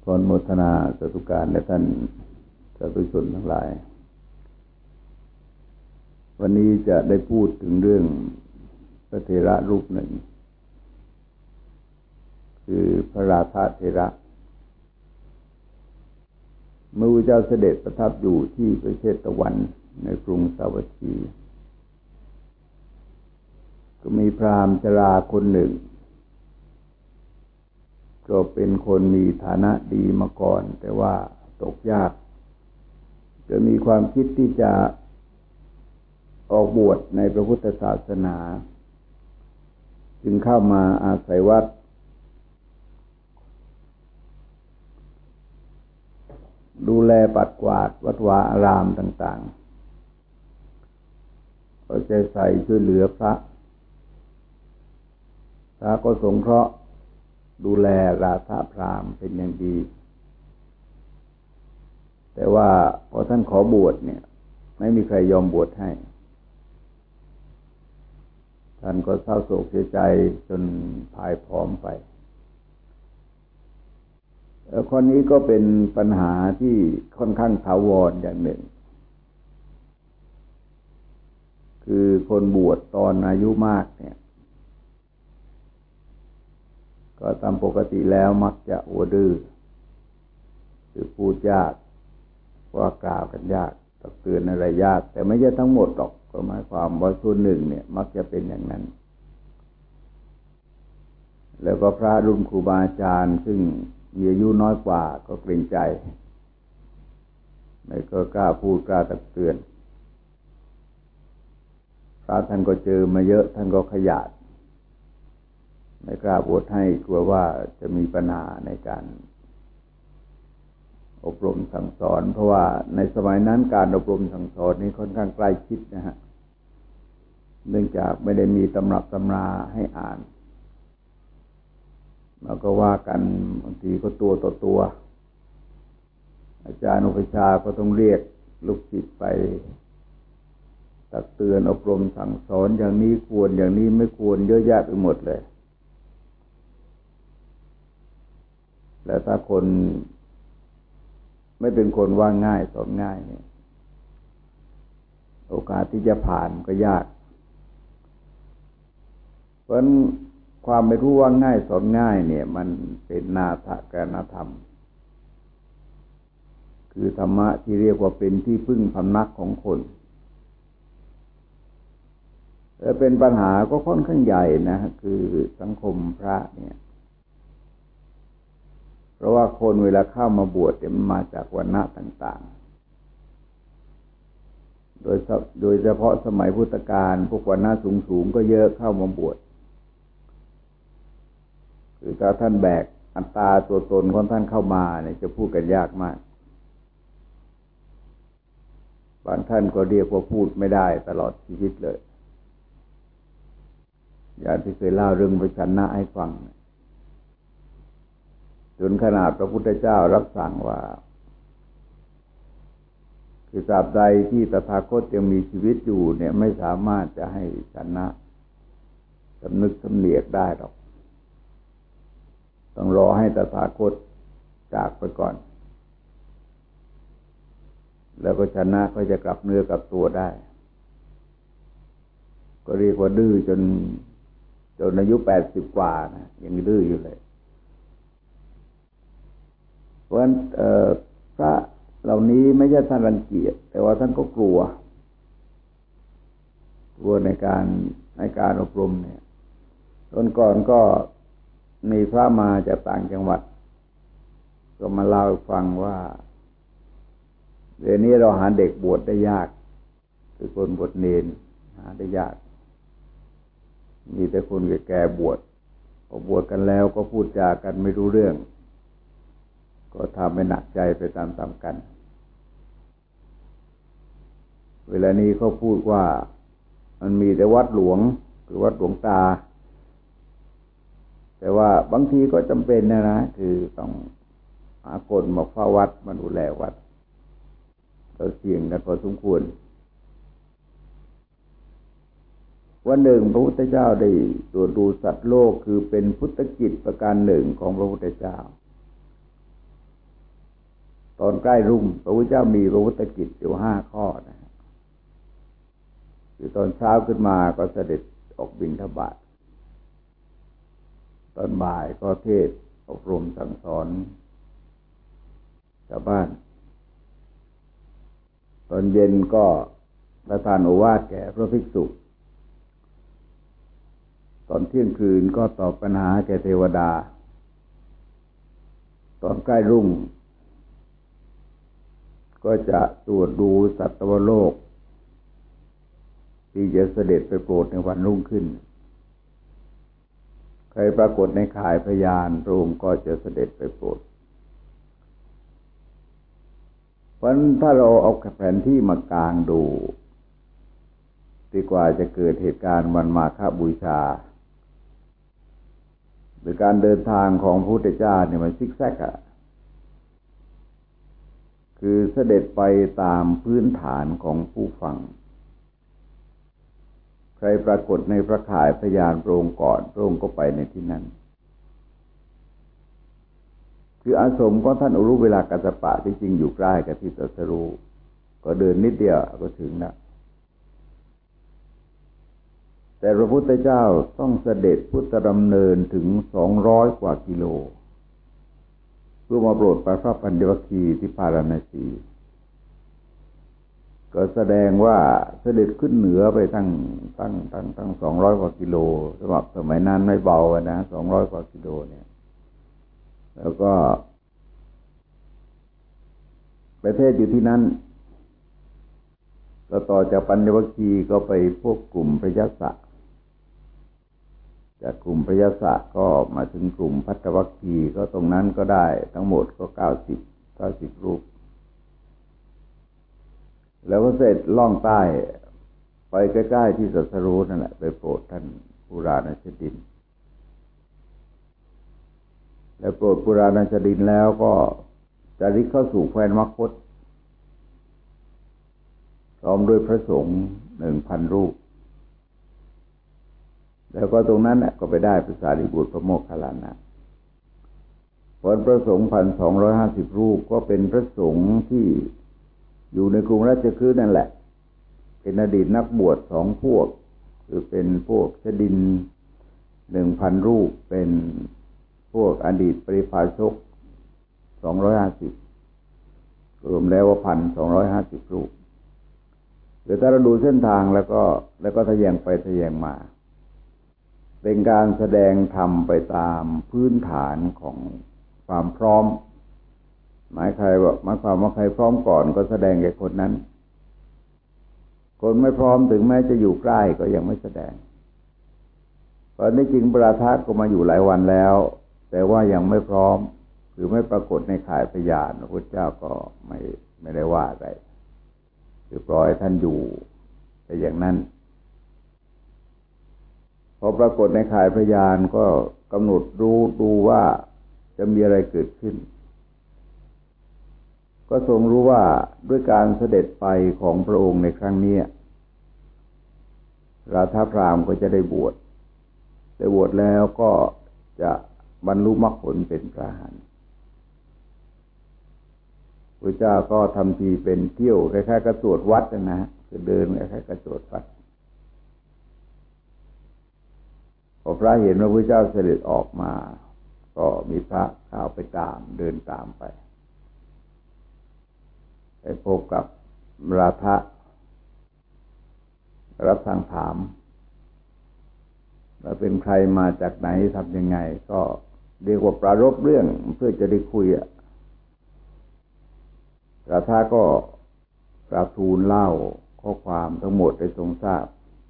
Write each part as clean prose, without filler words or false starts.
ขออนุโมทนาสาธุการและท่านสาธุชนทั้งหลายวันนี้จะได้พูดถึงเรื่องพระเถระรูปหนึ่งคือพระราธาเถระเมื่อพระเจ้าเสด็จประทับอยู่ที่ประเทศตะวันในกรุงสาวัตถีก็มีพราหมณ์ชราคนหนึ่งก็เป็นคนมีฐานะดีมาก่อนแต่ว่าตกยากจะมีความคิดที่จะออกบวชในพระพุทธศาสนาจึงเข้ามาอาศัยวัดดูแลปัดกวาดวัดวาอารามต่างๆเอาใจใส่ช่วยเหลือพระก็สงเคราะห์ดูแลราธะพราหมณ์เป็นอย่างดีแต่ว่าพอท่านขอบวชเนี่ยไม่มีใครยอมบวชให้ท่านก็เศร้าโศกเสียใจจนพ่ายผอมไปข้อนี้ก็เป็นปัญหาที่ค่อนข้างถาวรอย่างหนึ่งคือคนบวชตอนอายุมากเนี่ยก็ตามปกติแล้วมักจะหัวดื้อคือพูดยากว่ากล่าวกันยากตักเตือนอะไรยากแต่ไม่ใช่ทั้งหมดหรอกก็หมายความว่าส่วนหนึ่งเนี่ยมักจะเป็นอย่างนั้นแล้วก็พระรุ่นครูบาอาจารย์ซึ่งมีอายุน้อยกว่าก็เกรงใจไม่ก็กล้าพูดกล้าตักเตือนพระท่านก็เจอมาเยอะท่านก็ขยาดไม่กล้าบวชให้กลัวว่าจะมีปัญหาในการอบรมสั่งสอนเพราะว่าในสมัยนั้นการอบรมสั่งสอนนี้ค่อนข้างใกล้ชิดนะฮะเนื่องจากไม่ได้มีตำรับตำราให้อ่านแล้วก็ว่ากันบางทีก็ตัวต่อตัวอาจารย์อุปชฌาย์ก็ต้องเรียกลูกศิษย์ไปตักเตือนอบรมสั่งสอนอย่างนี้ควรอย่างนี้ไม่ควรเยอะแยะไปหมดเลยแล้วถ้าคนไม่เป็นคนว่าง่ายสอนง่ายเนี่ยโอกาสที่จะผ่านก็ยากเพราะฉะนั้นความไม่รู้ว่าง่ายสอนง่ายเนี่ยมันเป็นนาถกนธรรมคือธรรมะที่เรียกว่าเป็นที่พึ่งพำนักของคนแต่เป็นปัญหาก็ค่อนข้างใหญ่นะคือสังคมพระเนี่ยเพราะว่าคนเวลาเข้ามาบวชมันมาจากวรรณะต่างๆโดยเฉพาะสมัยพุทธกาลพวกวรรณะสูงๆก็เยอะเข้ามาบวชคือถ้าท่านแบกอัตตาตัวตนของท่านเข้ามาเนี่ยจะพูดกันยากมากบางท่านก็เรียกว่าพูดไม่ได้ตลอดชีวิตเลยอย่างที่เคยเล่าเรื่องพระชนะให้ฟังจนขนาดพระพุทธเจ้ารับสั่งว่าคือตราบใดที่ตถาคตยังมีชีวิตอยู่เนี่ยไม่สามารถจะให้ชนะสำนึกสำเนียกได้หรอกต้องรอให้ตถาคตจากไปก่อนแล้วก็ชนะก็จะกลับเนื้อกลับตัวได้ก็เรียกว่าดื้อจนอายุ80กว่านะยังดื้ออยู่เลยเพราะฉะนั้นพระเหล่านี้ไม่ใช่ท่านรังเกียจแต่ว่าท่านก็กลัวในการอบรมเนี่ยตอนก่อนก็มีพระมาจากต่างจังหวัดก็มาเล่าให้ฟังว่าเดี๋ยวนี้เราหาเด็กบวชได้ยากคือคนบวชเณรหาได้ยากมีแต่คนแก่ๆบวชพอบวชกันแล้วก็พูดจากันไม่รู้เรื่องก็ทำให้หนักใจไปตามๆกันเวลานี้เขาพูดว่ามันมีแต่วัดหลวงหรือวัดหลวงตาแต่ว่าบางทีก็จำเป็นนะคือต้องหาคนมาเฝ้าวัดมาดูแลวัดเราเสี่ยงกันพอสมควรวันหนึ่งพระพุทธเจ้าได้ตรวจดูสัตว์โลกคือเป็นพุทธกิจประการหนึ่งของพระพุทธเจ้าอนใกล้รุ่งพระพุทธเจ้ามีพระพุทธกิจอยู่5 ข้อนะคือตอนเช้าขึ้นมาก็เสด็จออกบิณฑบาตตอนบ่ายก็เทศน์อบรมสั่งสอนชาวบ้านตอนเย็นก็ประทานโอวาทแก่พระภิกษุตอนเที่ยงคืนก็ตอบปัญหาแก่เทวดาตอนใกล้รุ่งก็จะตรวจดูสัตวโลกที่จะเสด็จไปโปรดในวันรุ่งขึ้นใครปรากฏในข่ายพยานพระองค์ก็จะเสด็จไปโปรดเพราะถ้าเราเอาแผนที่มากางดูดีกว่าจะเกิดเหตุการณ์วันมาฆบูชาหรือการเดินทางของพระพุทธเจ้าเนี่ยมันซิกแซกคือเสด็จไปตามพื้นฐานของผู้ฟังใครปรากฏในพระข่ายพยานพระองค์ก่อนพระองค์ก็ไปในที่นั้นคืออาสมของท่านอุรุเวลากัสสปะที่จริงอยู่ใกล้กับที่ตรัสรู้ก็เดินนิดเดียวก็ถึงแล้วแต่พระพุทธเจ้าต้องเสด็จพุทธดำเนินถึง200 กว่ากิโลเพื่อมาโปรดพระปัญจวัคคีย์ที่พาราณสีก็แสดงว่าเสด็จขึ้นเหนือไปตั้ง200 กว่ากิโลสำหรับสมัยนั้นไม่เบานะ200 กว่ากิโลเนี่ยแล้วก็ประเทศอยู่ที่นั้นก็ต่อจากปัญจวัคคีย์ก็ไปพวกกลุ่มพยัสสะจากกลุ่มพยัสสะก็มาถึงกลุ่มภัตตวัคคีย์ก็ตรงนั้นก็ได้ทั้งหมดก็90 รูปแล้วก็เสร็จล่องใต้ไปใกล้ๆที่ตรัสรู้นั่นแหละไปโปรดท่านปุราณชดินแล้วโปรดปุราณชดินแล้วก็จาริกเข้าสู่แคว้นมคธพร้อมด้วยพระสงฆ์ 1,000 รูปแล้วก็ตรงนั้นก็ไปได้พระสารีบุตรพระโมคคัลลานะผลพระสงฆ์ 1,250 รูปก็เป็นพระสงฆ์ที่อยู่ในกรุงราชคฤห์นั่นแหละเป็นอดีตนักบวช2 พวกคือเป็นพวกชดิน 1,000 รูปเป็นพวกอดีตปริพาชก250รวมแล้วว่า 1,250 รูปเดี๋ยวถ้าเราดูเส้นทางแล้วก็ทะแยงไปทะแยงมาเป็นการแสดงธรรมไปตามพื้นฐานของความพร้อมหมายความว่าใครพร้อมก่อนก็แสดงแก่คนนั้นคนไม่พร้อมถึงแม้จะอยู่ใกล้ก็ยังไม่แสดงตอนนี้จริงปราทัศน์ก็มาอยู่หลายวันแล้วแต่ว่ายังไม่พร้อมหรือไม่ปรากฏในข่ายพยานพระพุทธเจ้าก็ไม่ได้ว่าอะไรคือปล่อยท่านอยู่แต่อย่างนั้นพอปรากฏในข่ายพยานก็กำหนดรู้ดูว่าจะมีอะไรเกิดขึ้นก็ทรงรู้ว่าด้วยการเสด็จไปของพระองค์ในครั้งนี้ราธาพราหมณ์ก็จะได้บวชแล้วก็จะบรรลุมรรคผลเป็นพระอรหันต์พระเจ้าก็ทำทีเป็นเที่ยวคล้ายๆกับตรวจวัดนะคือเดินคล้ายๆกับตรวจวัดพอพระเห็นว่าพระเจ้าเสด็จออกมาก็มีพระข่าวไปตามเดินตามไปพบกับราธะรับสั่งถามว่าเป็นใครมาจากไหนทำยังไงก็เรียกว่าปรารภเรื่องเพื่อจะได้คุยราธะก็กราบทูลเล่าข้อความทั้งหมดให้ทรงทราบ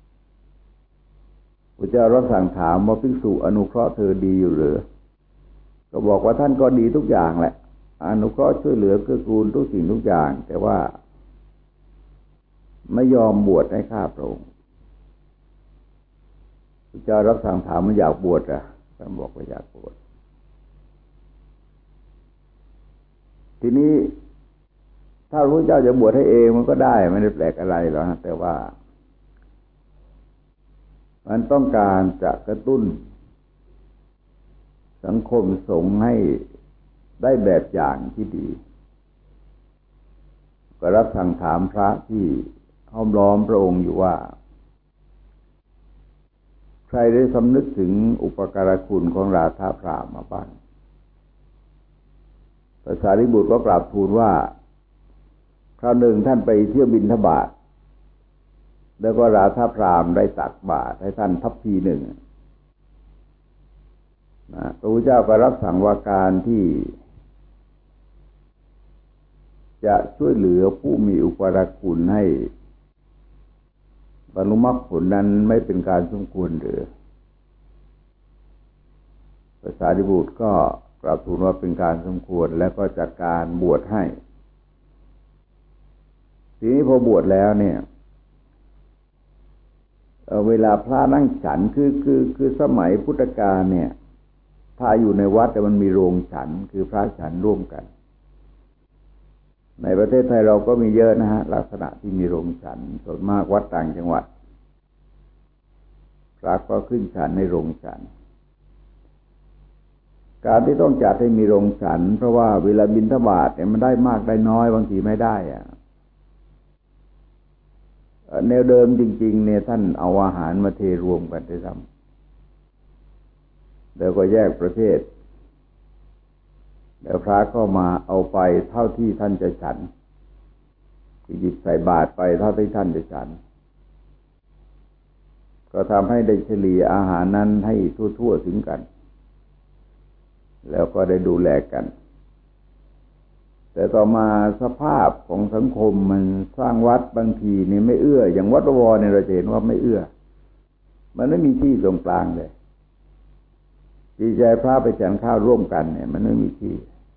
พระเจ้ารับสั่งถามว่าภิกษุอนุเคราะห์เธอดีอยู่หรือก็บอกว่าท่านก็ดีทุกอย่างแหละอนุเคราะห์ช่วยเหลือเกื้อกูลทุกสิ่งทุกอย่างแต่ว่าไม่ยอมบวชให้ข้าพระองค์พระเจ้ารับสั่งถามว่าอยากบวชท่านบอกว่าอยากบวชทีนี้ถ้าพระเจ้าจะบวชให้เองมันก็ได้ไม่ได้แปลกอะไรหรอกแต่ว่ามันต้องการจะกระตุ้นสังคมสงฆ์ให้ได้แบบอย่างที่ดีก็รับสั่งถามพระที่ห้อมล้อมพระองค์อยู่ว่าใครได้สำนึกถึงอุปการะคุณของราธาพราหมณ์มาบ้างพระสารีบุตรก็กราบทูลว่าคราวหนึ่งท่านไปเที่ยวบิณฑบาตแล้วก็ราธาพราหมณ์ได้ตักบาตรให้ท่านทัพพีหนึ่งพระพุทธเจ้าก็รับสั่งว่าการที่จะช่วยเหลือผู้มีอุปการะคุณให้บรรลุมรรคผลนั้นไม่เป็นการสมควรหรือพระสารีบุตรก็กราบทูลว่าเป็นการสมควรแล้วก็จัดการบวชให้ทีนี้พอบวชแล้วเนี่ยเวลาพระนั่งฉันคือสมัยพุทธกาลเนี่ยถ้าอยู่ในวัดแต่มันมีโรงฉันคือพระฉันร่วมกันในประเทศไทยเราก็มีเยอะนะฮะลักษณะที่มีโรงฉันส่วนมากวัดต่างจังหวัดพระก็ขึ้นฉันในโรงฉันการที่ต้องจัดให้มีโรงฉันเพราะว่าเวลาบิณฑบาตเนี่ยมันได้มากได้น้อยบางทีไม่ได้อะแนวเดิมจริงๆเนี่ยท่านเอาอาหารมาเทรวมกันด้วยซ้ำแล้วก็แยกประเภทแล้วพระก็มาเอาไปเท่าที่ท่านจะฉันคือหยิบใส่บาตรไปเท่าที่ท่านจะฉันก็ทำให้ได้เฉลี่ยอาหารนั้นให้ทั่วๆถึงกันแล้วก็ได้ดูแลกันแต่ต่อมาสภาพของสังคมมันสร้างวัดบางทีนี่ไม่เอื้ออย่างวัดบวรเนี่ยเราเห็นว่าไม่เอื้อมันไม่มีที่ตรงกลางเลยดีใจพระไปฉันข้าวร่วมกันเนี่ยมันไม่มีที่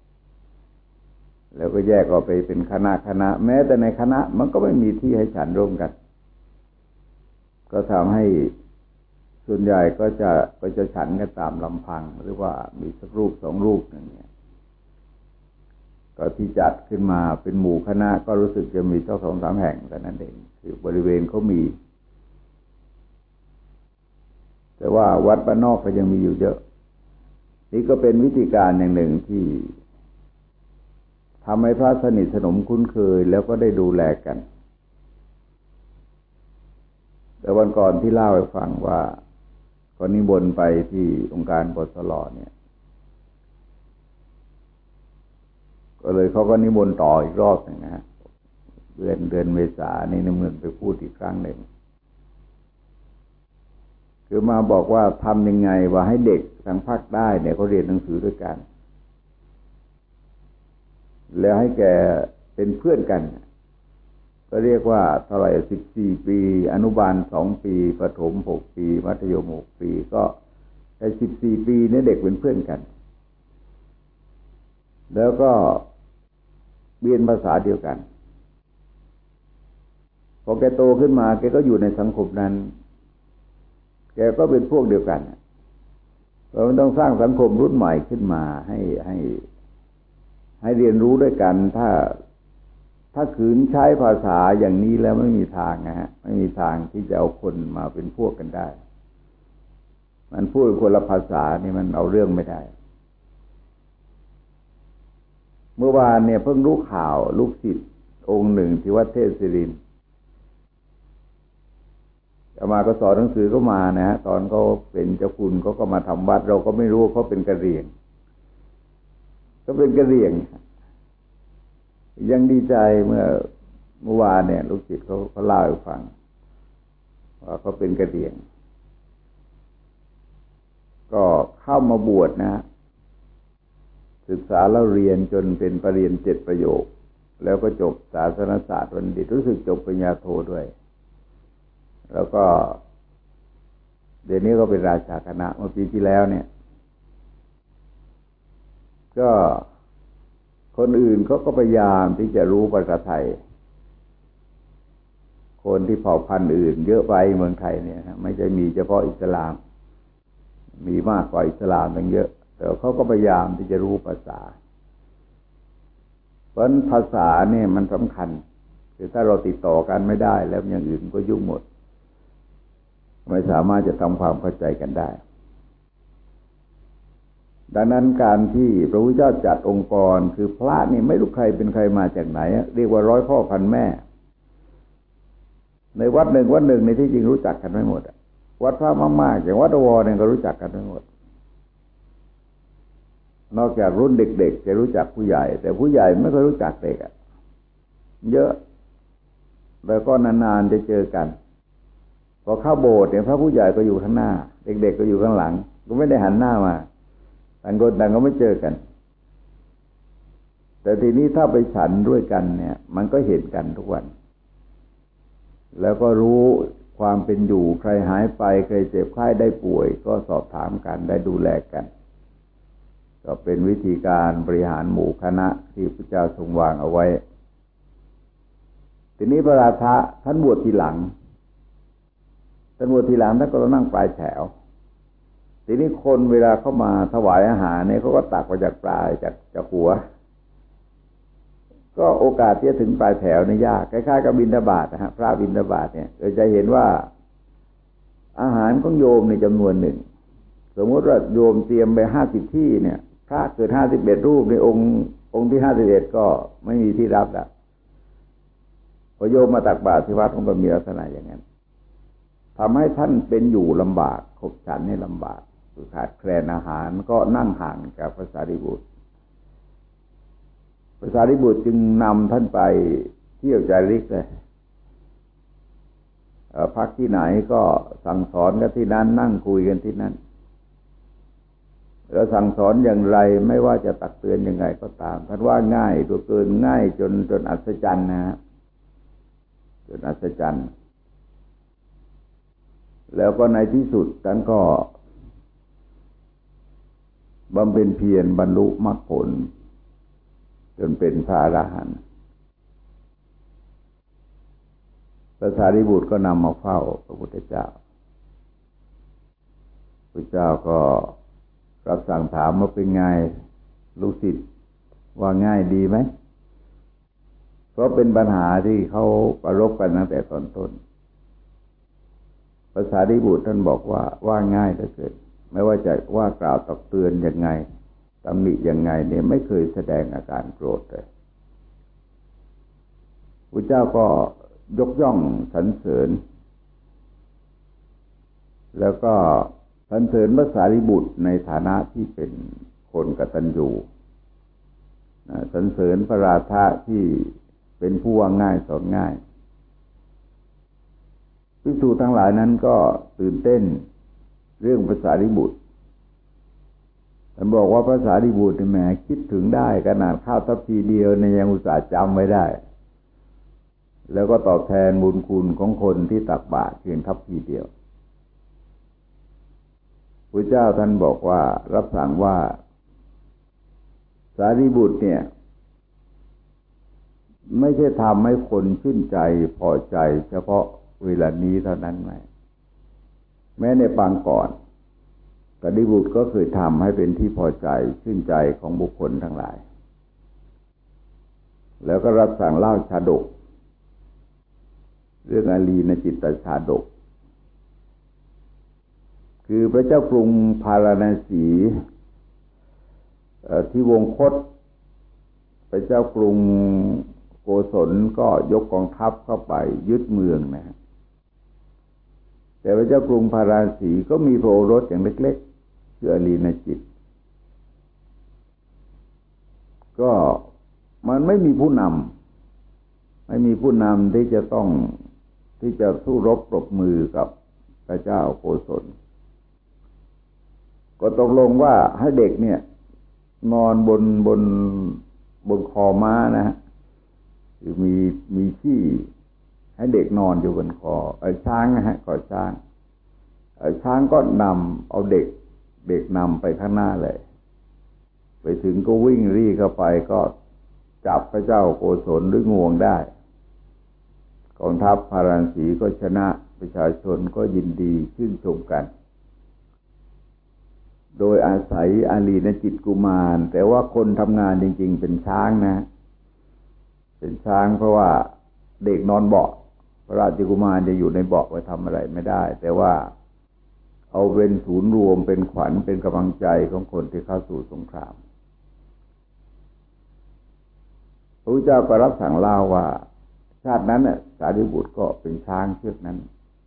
แล้วก็แยกออกไปเป็นคณะแม้แต่ในคณะมันก็ไม่มีที่ให้ฉันร่วมกันก็ทำให้ส่วนใหญ่ก็จะฉันกันตามลำพังหรือว่ามีสักรูปสองรูปอย่างเงี้ยก็ที่จัดขึ้นมาเป็นหมู่คณะก็รู้สึกจะมี2-3แห่งแต่นั้นเองคือบริเวณเขามีแต่ว่าวัดบ้านนอกก็ยังมีอยู่เยอะนี่ก็เป็นวิธีการอย่างหนึ่งที่ทำให้พระสนิทสนมคุ้นเคยแล้วก็ได้ดูแลกันแต่วันก่อนที่เล่าให้ฟังว่าก็นิมนต์ไปที่องค์การปสลเนี่ยก็เลยเขาก็นิมนต์ต่ออีกรอบหนึ่งนะฮะเดือนเมษายนนี่นิมนต์ไปพูดอีกครั้งหนึ่งคือมาบอกว่าทำยังไงว่าให้เด็กทางภาคใต้เนี่ยเขาเรียนหนังสือด้วยกันแล้วให้แกเป็นเพื่อนกันก็เรียกว่าเท่าไหร่14 ปีอนุบาล2 ปีประถม6 ปีมัธยม6 ปีก็ไอ้14 ปีเนี่ยเด็กเป็นเพื่อนกันแล้วก็เรียนภาษาเดียวกันพอแกโตขึ้นมาแกก็อยู่ในสังคมนั้นแกก็เป็นพวกเดียวกันเราต้องสร้างสังคมรุ่นใหม่ขึ้นมาให้เรียนรู้ด้วยกันถ้าขืนใช้ภาษาอย่างนี้แล้วไม่มีทางนะฮะไม่มีทางที่จะเอาคนมาเป็นพวกกันได้มันพูดคนละภาษานี่มันเอาเรื่องไม่ได้เมื่อวานเนี่ยเพิ่งรู้ข่าวลูกศิษย์องค์หนึ่งที่วัดเทพศิรินทร์อามาก็สอนหนังสือเข้ามานะฮะตอนเขาเป็นเจ้าคุณเขาก็มาทำวัดเราก็ไม่รู้เขาเป็นกะเหรี่ยงก็เป็นกะเหรี่ยงยังดีใจเมื่อวานเนี่ยลูกศิษย์เขาเล่าให้ฟังว่าเขาเป็นกะเหรี่ยงก็เข้ามาบวชนะศึกษาแล้วเรียนจนเป็นปรริญญา7 ประโยคแล้วก็จบศาสนศาสตร์บัณฑิตรู้สึกจบปริญญาโทด้วยแล้วก็เดี๋ยวนี้ก็เป็นราชาคณะเมื่อปีที่แล้วเนี่ยก็คนอื่นเขาก็พยายามที่จะรู้ภาษาไทยคนที่เผ่าพันธุ์อื่นเยอะไปเมืองไทยเนี่ยไม่ใช่มีเฉพาะอิสลามมีมากกว่าอิสลามตั้งเยอะแต่เขาก็พยายามที่จะรู้ภาษาเพราะภาษาเนี่ยมันสำคัญคือถ้าเราติดต่อกันไม่ได้แล้วอย่างอื่นก็ยุ่งหมดไม่สามารถจะทำความเข้าใจกันได้ดังนั้นการที่พระพุทธเจ้าจัดองค์กรคือพระนี่ไม่รู้ใครเป็นใครมาจากไหนเรียกว่าร้อยพ่อพันแม่ในวัดหนึ่งในที่จริงรู้จักกันไม่หมดวัดพระมากๆอย่างวัดอวรเนี่ยก็รู้จักกันไม่หมดนอกจากรุ่นเด็กๆจะรู้จักผู้ใหญ่แต่ผู้ใหญ่ไม่เคยรู้จักเด็กเยอะแล้วก็นานๆจะเจอกันพอเข้าโบสถ์เนี่ยพระผู้ใหญ่ก็อยู่ข้างหน้าเด็กๆก็อยู่ข้างหลังก็ไม่ได้หันหน้ามาต่างคนต่างก็ไม่เจอกันแต่ทีนี้ถ้าไปฉันด้วยกันเนี่ยมันก็เห็นกันทุกวันแล้วก็รู้ความเป็นอยู่ใครหายไปใครเจ็บไข้ได้ป่วยก็สอบถามกันได้ดูแลกันก็เป็นวิธีการบริหารหมู่คณะที่พระเจ้าทรงวางเอาไว้ทีนี้พระราชาท่านบวชทีหลังท่านก็นั่งปลายแถวทีนี้คนเวลาเข้ามาถวายอาหารเนี่ยเขาก็ตักมาจากปลายจากหัวก็โอกาสที่จะถึงปลายแถวนี่ยากคล้ายๆกับบิณฑบาตนะฮะพระบิณฑบาตเนี่ยเราจะเห็นว่าอาหารของโยมในจำนวนหนึ่งสมมติว่าโยมเตรียมไป50 ที่เนี่ยพระเกิด51 รูปในองค์ที่51ก็ไม่มีที่รับแล้วพอโยมมาตักบาตรที่วัดก็มีลักษณะอย่างนั้นทำให้ท่านเป็นอยู่ลำบากขบฉันให้ลำบากขาดแคลนอาหารก็นั่งห่างกับพระสารีบุตรจึงนำท่านไปเที่ยวจาริกเลยพักที่ไหนก็สั่งสอนกันที่นั้นนั่งคุยกันที่นั้นแล้วสั่งสอนอย่างไรไม่ว่าจะตักเตือนยังไงก็ตามท่านว่าง่ายตัวเกินง่ายจนอัศจรรย์นะฮะจนอัศจรรย์แล้วก็ในที่สุดท่านก็บำเพ็ญเพียรบรรลุมรรคผลจนเป็นพระอรหันต์พระสารีบุตรก็นำมาเฝ้าพระพุทธเจ้าพระเจ้าก็รับสั่งถามว่าเป็นไงลูกศิษย์ว่าง่ายดีไหมเพราะเป็นปัญหาที่เขาประรบกันตั้งแต่ตอนต้นพระสารีบุตรท่านบอกว่าง่ายเหลือเกินไม่ว่าจะว่ากล่าวตักเตือนยังไงตำหนิยังไงเนี่ยไม่เคยแสดงอาการโกรธเลยพระเจ้าก็ยกย่องสรรเสริญแล้วก็สรรเสริญพระสารีบุตรในฐานะที่เป็นคนกตัญญูสรรเสริญพระราชาที่เป็นผู้ว่าง่ายสอนง่ายภิกษุทั้งหลายนั้นก็ตื่นเต้นเรื่องพระสารีบุตรท่านบอกว่าพระสารีบุตรแหมคิดถึงได้ขนาดข้าวทัพพีเดียวในยังอุตส่าห์จำไว้ได้แล้วก็ตอบแทนบุญคุณของคนที่ตักบาตรเพียงทัพพีเดียวพระเจ้าท่านบอกว่ารับสั่งว่าสารีบุตรเนี่ยไม่ใช่ทำให้คนชื่นใจพอใจเฉพาะเวลานี้เท่านั้นไหมแม้ในปางก่อนสารีบุตรก็เคยทำให้เป็นที่พอใจชื่นใจของบุคคลทั้งหลายแล้วก็รับสั่งเล่าชาดกเรื่องอาลีนจิตตชาดกคือพระเจ้ากรุงพาราณสีที่วงคตพระเจ้ากรุงโกศลก็ยกกองทัพเข้าไปยึดเมืองนะแต่พระเจ้ากรุงพาราณสีก็มีพระโอรสอย่างเล็กๆชื่ออาลีนจิตก็มันไม่มีผู้นำที่จะสู้รบปรบมือกับพระเจ้าโกศลก็ตกลงว่าให้เด็กเนี่ยนอนบนคอม้านะฮะคือมีที่ให้เด็กนอนอยู่บนคอช้างนะฮะคอช้างก็นำเอาเด็กนำไปข้างหน้าเลยไปถึงก็วิ่งรี่เข้าไปก็จับพระเจ้าโกศลด้วยงวงได้กองทัพพาราณสีก็ชนะประชาชนก็ยินดีชื่นชมกันโดยอาศัยอาลีนจิตกุมารแต่ว่าคนทำงานจริงๆเป็นช้างนะเป็นช้างเพราะว่าเด็กนอนเบาะพระราชกุมารจะอยู่ในเบาะไว้ทำอะไรไม่ได้แต่ว่าเอเอาเป็นศูนย์รวมเป็นขวัญเป็นกำลังใจของคนที่เข้าสู่สงครามพระพุทธเจ้าก็รับสั่งเล่าว่าชาตินั้นสารีบุตรก็เป็นช้างเชือกนั้น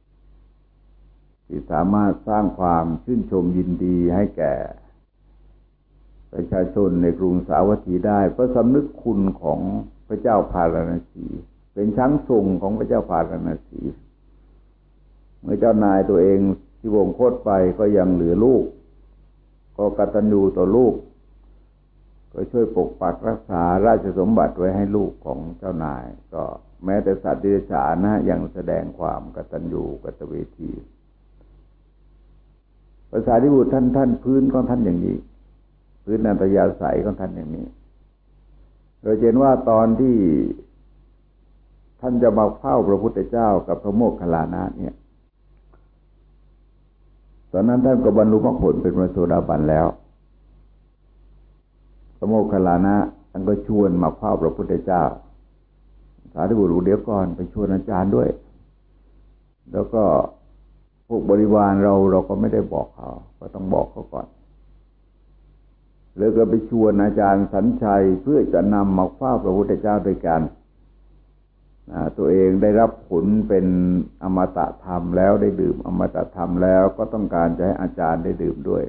ที่สามารถสร้างความชื่นชมยินดีให้แก่ประชาชนในกรุงสาวัตถีได้เพราะสำนึกคุณของพระเจ้าพาราณสีเป็นช้างทรงของพระเจ้าพาราณสีเมื่อเจ้านายตัวเองที่วงโคตรไปก็ยังเหลือลูกก็กตัญญูต่อลูกก็ช่วยปกปักรักษาราชสมบัติไว้ให้ลูกของเจ้านายก็แม้แต่สัตว์เดรัจฉานยังแสดงความกตัญญูกตเวทีภาษาที่บุตรท่านพื้นของท่านอย่างนี้พื้นอัตยาศัยของท่านอย่างนี้เราเห็นว่าตอนที่ท่านจะมาเฝ้าพระพุทธเจ้ากับพระโมคคัลลานะเนี่ยตอนนั้นท่านก็บรรลุมรรคผลเป็นพระโสดาบันแล้วพระโมคคัลลานะท่านก็ชวนมาเฝ้าพระพุทธเจ้าสารีบุตรเดี๋ยวก่อนไปชวนอาจารย์ด้วยแล้วก็พวกบริวารเราก็ไม่ได้บอกเขาก็ต้องบอกเขาก่อนแล้วก็ไปชวนอาจารย์สัญชัยเพื่อจะนำมาเฝ้าพระพุทธเจ้าด้วยกันตัวเองได้รับผลเป็นอมตะธรรมแล้วได้ดื่มอมตะธรรมแล้วก็ต้องการจะให้อาจารย์ได้ดื่มด้วย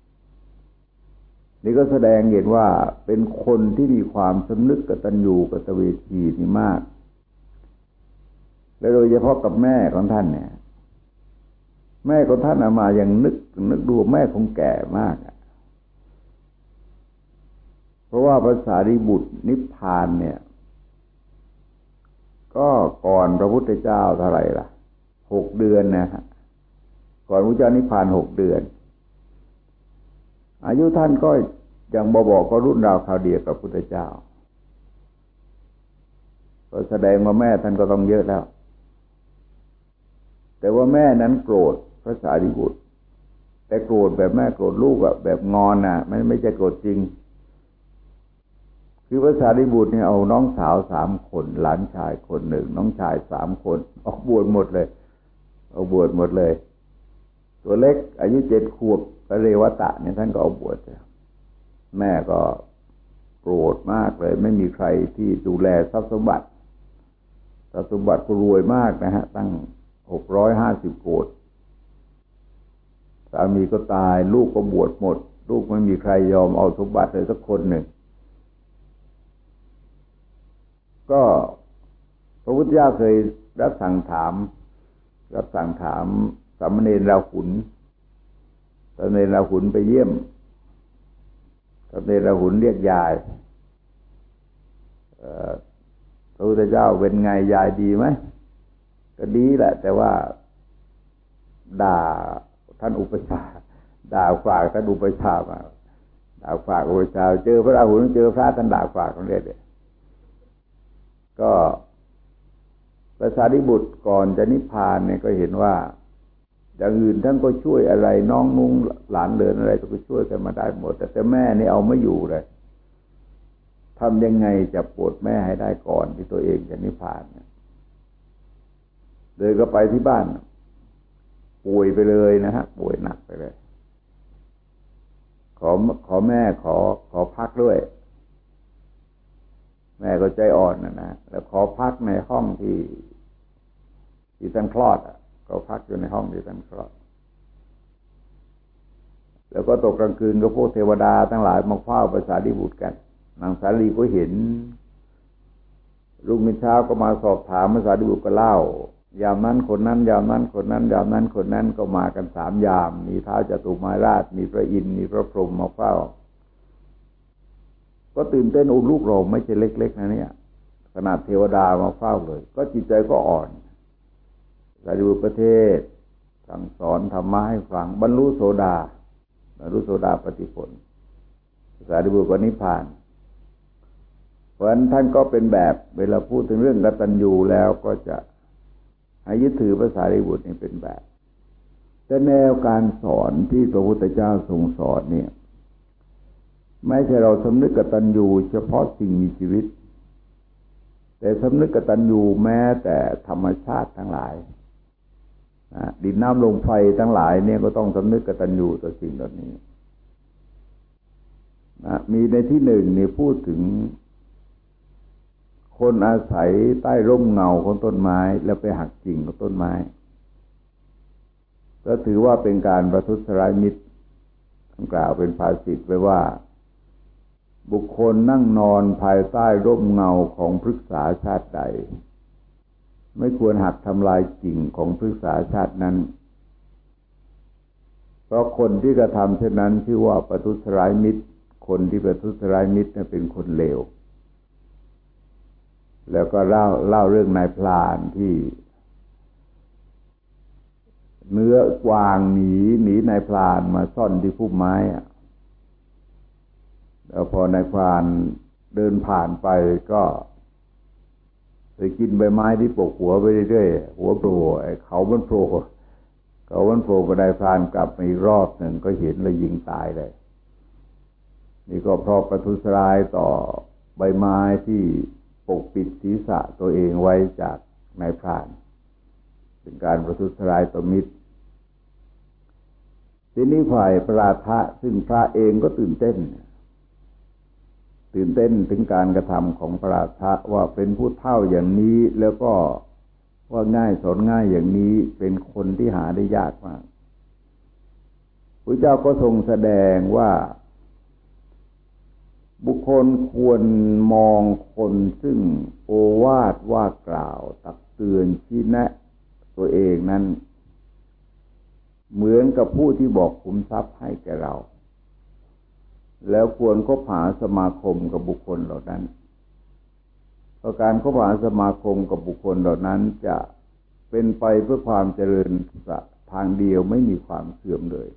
นี่ก็แสดงเห็นว่าเป็นคนที่มีความสำนึกกตัญญูกตเวทีนี่มากและโดยเฉพาะกับแม่ของท่านเนี่ยแม่ของท่านมายังนึกดูแม่คงแก่มากเพราะว่าพระสารีบุตรนิพพานเนี่ยก็ก่อนพระพุทธเจ้าเท่าไหร่ล่ะ6 เดือนนะฮะก่อนพระเจ้านิพพาน6 เดือนอายุท่านก็ยังบอกก็รุ่นราวคราวเดียวกับพุทธเจ้าก็แสดงว่าแม่ท่านก็ต้องเยอะแล้วแต่ว่าแม่นั้นโกรธพระสารีบุตรแต่โกรธแบบแม่โกรธลูกแบบงอนไม่ใช่โกรธจริงคือพระสารีบุตรเนี่ยเอาน้องสาว3 คนหลานชายคนหนึ่งน้องชาย3 คนออกบวชหมดเลยเอาบวชหมดเลยตัวเล็กอายุ7 ขวบพระเรวตะเนี่ยท่านก็เอาบวชแม่ก็โกรธมากเลยไม่มีใครที่ดูแลทรัพย์สมบัติก็รวยมากนะฮะตั้ง650 โกฏสามีก็ตายลูกก็บวชหมดลูกไม่มีใครยอมเอาสมบัติเลยสักคนหนึ่งก็พระพุทธเจ้าเคยรับสั่งถามสามเณรราหุลสามเณรราหุลไปเยี่ยมสามเณรราหุลเรียกยายพระพุทธเจ้าเป็นไงยายดีไหมก็ดีแหละแต่ว่าด่าท่านอุปชาด่าฝากท่านอุปชามาด่าฝากอุปชาเจอพระราหุลเจอพระท่านด่าฝากเขาเรียกก็พระสารีบุตรก่อนจะนิพพานเนี่ยก็เห็นว่าอย่างอื่นท่านก็ช่วยอะไรน้องนุ่งหลานเหลนอะไรก็ช่วยกันมาได้หมดแต่แม่นี่เอาไม่อยู่เลยทำยังไงจะโปรดแม่ให้ได้ก่อนที่ตัวเองจะนิพพานเลยก็ไปที่บ้านป่วยไปเลยนะฮะป่วยหนักไปเลยขอแม่ขอพักด้วยแม่ก็ใจอ่อนนะแล้วขอพักในห้องที่ท่านคลอดก็พักอยู่ในห้องที่ท่านคลอดแล้วก็ตกกลางคืนก็พวกเทวดาทั้งหลายมาเฝ้าพระสารีบุตรกันนางสาลีก็เห็นรุ่งเช้าก็มาสอบถามพระสารีบุตรก็เล่ายามนั้นคนนั้นยามนั้นคนนั้นยามนั้นคนนั้นก็มากัน3 ยามมีท้าวจตุมาราชมีพระอินทร์มีพระพรหมมาเฝ้าก็ตื่นเต้นลูกเราไม่ใช่เล็กๆนะเนี่ยขนาดเทวดามาเฝ้าเลยก็จิตใจก็อ่อนสารีบุตรประเทศสั่งสอนธรรมะให้ฟังบรรลุโสดาปัตติผลสารีบุตรก็นิพพานเพราะฉะนั้นท่านก็เป็นแบบเวลาพูดถึงเรื่องกตัญญูแล้วก็จะให้ยึดถือพระสารีบุตรนี่เป็นแบบแต่แนวการสอนที่พระพุทธเจ้าทรงสอนเนี่ยไม่ใช่เราสำนึกกตัญญูเฉพาะสิ่งมีชีวิตแต่สำนึกกตัญญูแม้แต่ธรรมชาติทั้งหลายดินน้ำลมไฟทั้งหลายเนี่ยก็ต้องสำนึกกตัญญูต่อสิ่งเหล่านี้มีในที่หนึ่งนี่พูดถึงคนอาศัยใต้ร่มเงาของต้นไม้แล้วไปหักกิ่งของต้นไม้ก็ถือว่าเป็นการประทุษร้ายมิตรกล่าวเป็นภาษิตไว้ว่าบุคคลนั่งนอนภายใต้ร่มเงาของพฤกษาชาติใดไม่ควรหักทำลายกิ่งของพฤกษาชาตินั้นเพราะคนที่กระทำเช่นนั้นชื่อว่าประทุษร้ายมิตรคนที่ประทุษร้ายมิตรเป็นคนเลวแล้วก็เล่าเรื่องนายพรานที่เนื้อกวางหนีนายพรานมาซ่อนที่พุ่มไม้แล้วพอนายพรานเดินผ่านไปก็ไปกินใบไม้ที่ปกหัวไปเรื่อยๆหัวโผล่เขามันโผล่ก็นายพรานกลับมาอีกรอบหนึ่งก็เห็นแล้วยิงตายเลยนี่ก็เพราะประทุษร้ายต่อใบไม้ที่ปกปิดศีรษะตัวเองไว้จากนายพรานเป็นการประทุษร้ายต่อมิตรทีนี้ฝ่ายพระราธะซึ่งพระเองก็ตื่นเต้นถึงการกระทำของพระราธะว่าเป็นผู้เฒ่าอย่างนี้แล้วก็ว่าง่ายสอนง่ายอย่างนี้เป็นคนที่หาได้ยากมากพระเจ้าก็ทรงแสดงว่าบุคคลควรมองคนซึ่งโอวาทว่ากล่าวตักเตือนชี้แนะตัวเองนั้นเหมือนกับผู้ที่บอกขุมทรัพย์ให้แก่เราแล้วควรคบหาสมาคมกับบุคคลเหล่านั้นเพราะการคบหาสมาคมกับบุคคลเหล่านั้นจะเป็นไปเพื่อความเจริญทางเดียวไม่มีความเสื่อมเลย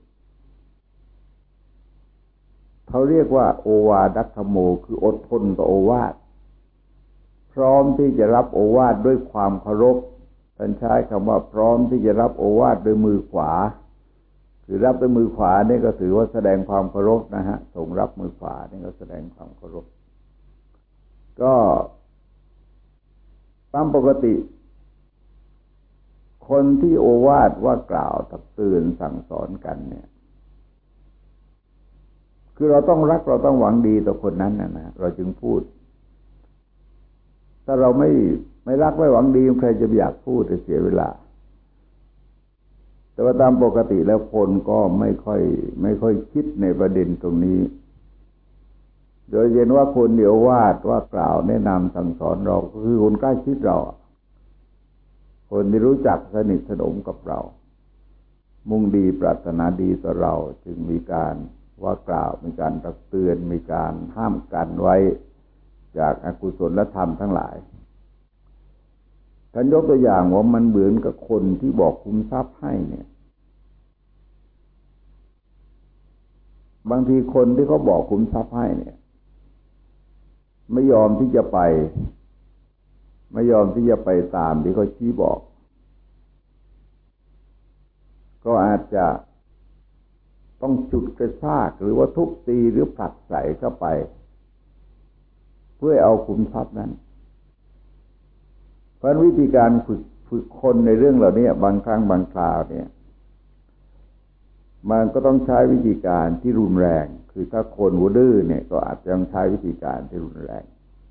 เขาเรียกว่าโอวาดัคโมคืออดทนต่อโอวาทพร้อมที่จะรับโอวาทด้วยความเคารพท่านใช้คำว่าพร้อมที่จะรับโอวาทด้วยมือขวาคือรับด้วยมือขวานี่ก็ถือว่าแสดงความเคารพนะฮะส่งรับมือขวานี่ก็แสดงความเคารพก็ตามปกติคนที่โอวาทว่ากล่าวตักเตือนสั่งสอนกันเนี่ยคือเราต้องรักเราต้องหวังดีต่อคนนั้นนะเราจึงพูดถ้าเราไม่รักไม่หวังดีใครจะอยากพูดเสียเวลาแต่ว่าตามปกติแล้วคนก็ไม่ค่อยคิดในประเด็นตรงนี้โดยเห็นว่าคนเดียววาดว่ากล่าวแนะนำสั่งสอนเราก็คือคนใกล้ชิดเราคนที่รู้จักสนิทสนมกับเรามุ่งดีปรารถนาดีต่อเราจึงมีการว่ากล่าวมีการตักเตือนมีการห้ามกันไว้จากอกุศลธรรมทั้งหลายท่านยกตัวอย่างว่ามันเหมือนกับคนที่บอกคุมทรัพย์ให้เนี่ยบางทีคนที่เขาบอกคุมทรัพย์ให้เนี่ยไม่ยอมที่จะไปตามที่เขาชี้บอกก็อาจจะต้องจุดกระชากหรือว่าทุบตีหรือผลักใส่เข้าไปเพื่อเอาคุมทรัพย์นั้นเพราะวิธีการฝึกคนในเรื่องเหล่านี้บางครั้งบางคราวเนี่ยมันก็ต้องใช้วิธีการที่รุนแรงคือถ้าคนหัวดื้อเนี่ยก็อาจจะต้องใช้วิธีการที่รุนแรง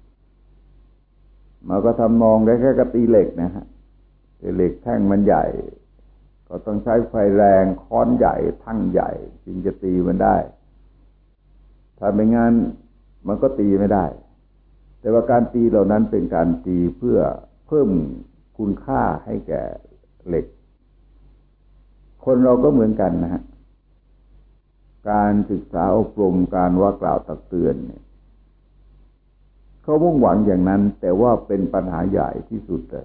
มันก็ทำนองได้แค่กระตีเหล็กนะฮะเหล็กแท่งมันใหญ่ก็ต้องใช้ไฟแรงค้อนใหญ่ทั้งใหญ่จึงจะตีมันได้ถ้าไม่งั้นมันก็ตีไม่ได้แต่ว่าการตีเหล่านั้นเป็นการตีเพื่อเพิ่มคุณค่าให้แก่เหล็กคนเราก็เหมือนกันนะฮะการศึกษาอบรมการว่ากล่าวตักเตือนเนี่ยเขามุ่งหวังอย่างนั้นแต่ว่าเป็นปัญหาใหญ่ที่สุดเลย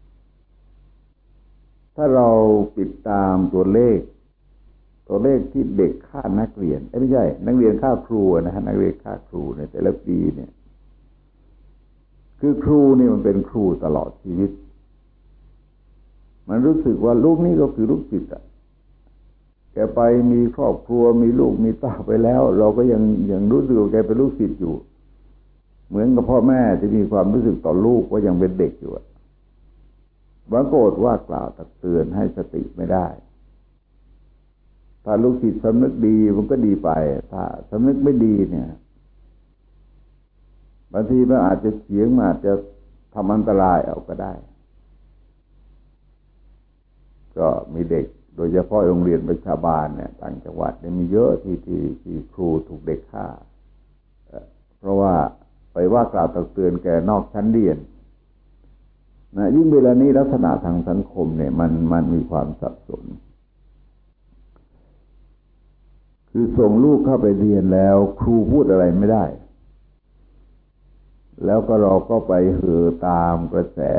ถ้าเราติดตามตัวเลขที่เด็กฆ่านักเรียนไม่ใช่นักเรียนฆ่าครูนะฮะนักเรียนฆ่าครูในแต่ละปีเนี่ยคือครูนี่มันเป็นครูตลอดชีวิตมันรู้สึกว่าลูกนี่ก็คือลูกศิษย์อ่ะแกไปมีครอบครัวมีลูกมีเต้าไปแล้วเราก็ยังรู้สึกว่าแกเป็นลูกศิษย์อยู่เหมือนกับพ่อแม่ที่มีความรู้สึกต่อลูกว่ายังเป็นเด็กอยู่ปรากฏว่ากล่าวตักเตือนให้สติไม่ได้ถ้าลูกศิษย์สำนึกดีมันก็ดีไปถ้าสำนึกไม่ดีเนี่ยบางทีมันอาจจะเสียงมันอาจจะทำอันตรายเอาก็ได้ก็มีเด็กโดยเฉพาะโรงเรียนประชาบาลเนี่ยต่างจังหวัดเนี่ยมีเยอะที่ครูถูกเด็กฆ่าเพราะว่าไปว่ากล่าวตักเตือนแกนอกชั้นเรียนนะยิ่งเวลานี้ลักษณะทางสังคมเนี่ยมันมีความสับสนคือส่งลูกเข้าไปเรียนแล้วครูพูดอะไรไม่ได้แล้วก็เราก็ไปเห่อตามกระแส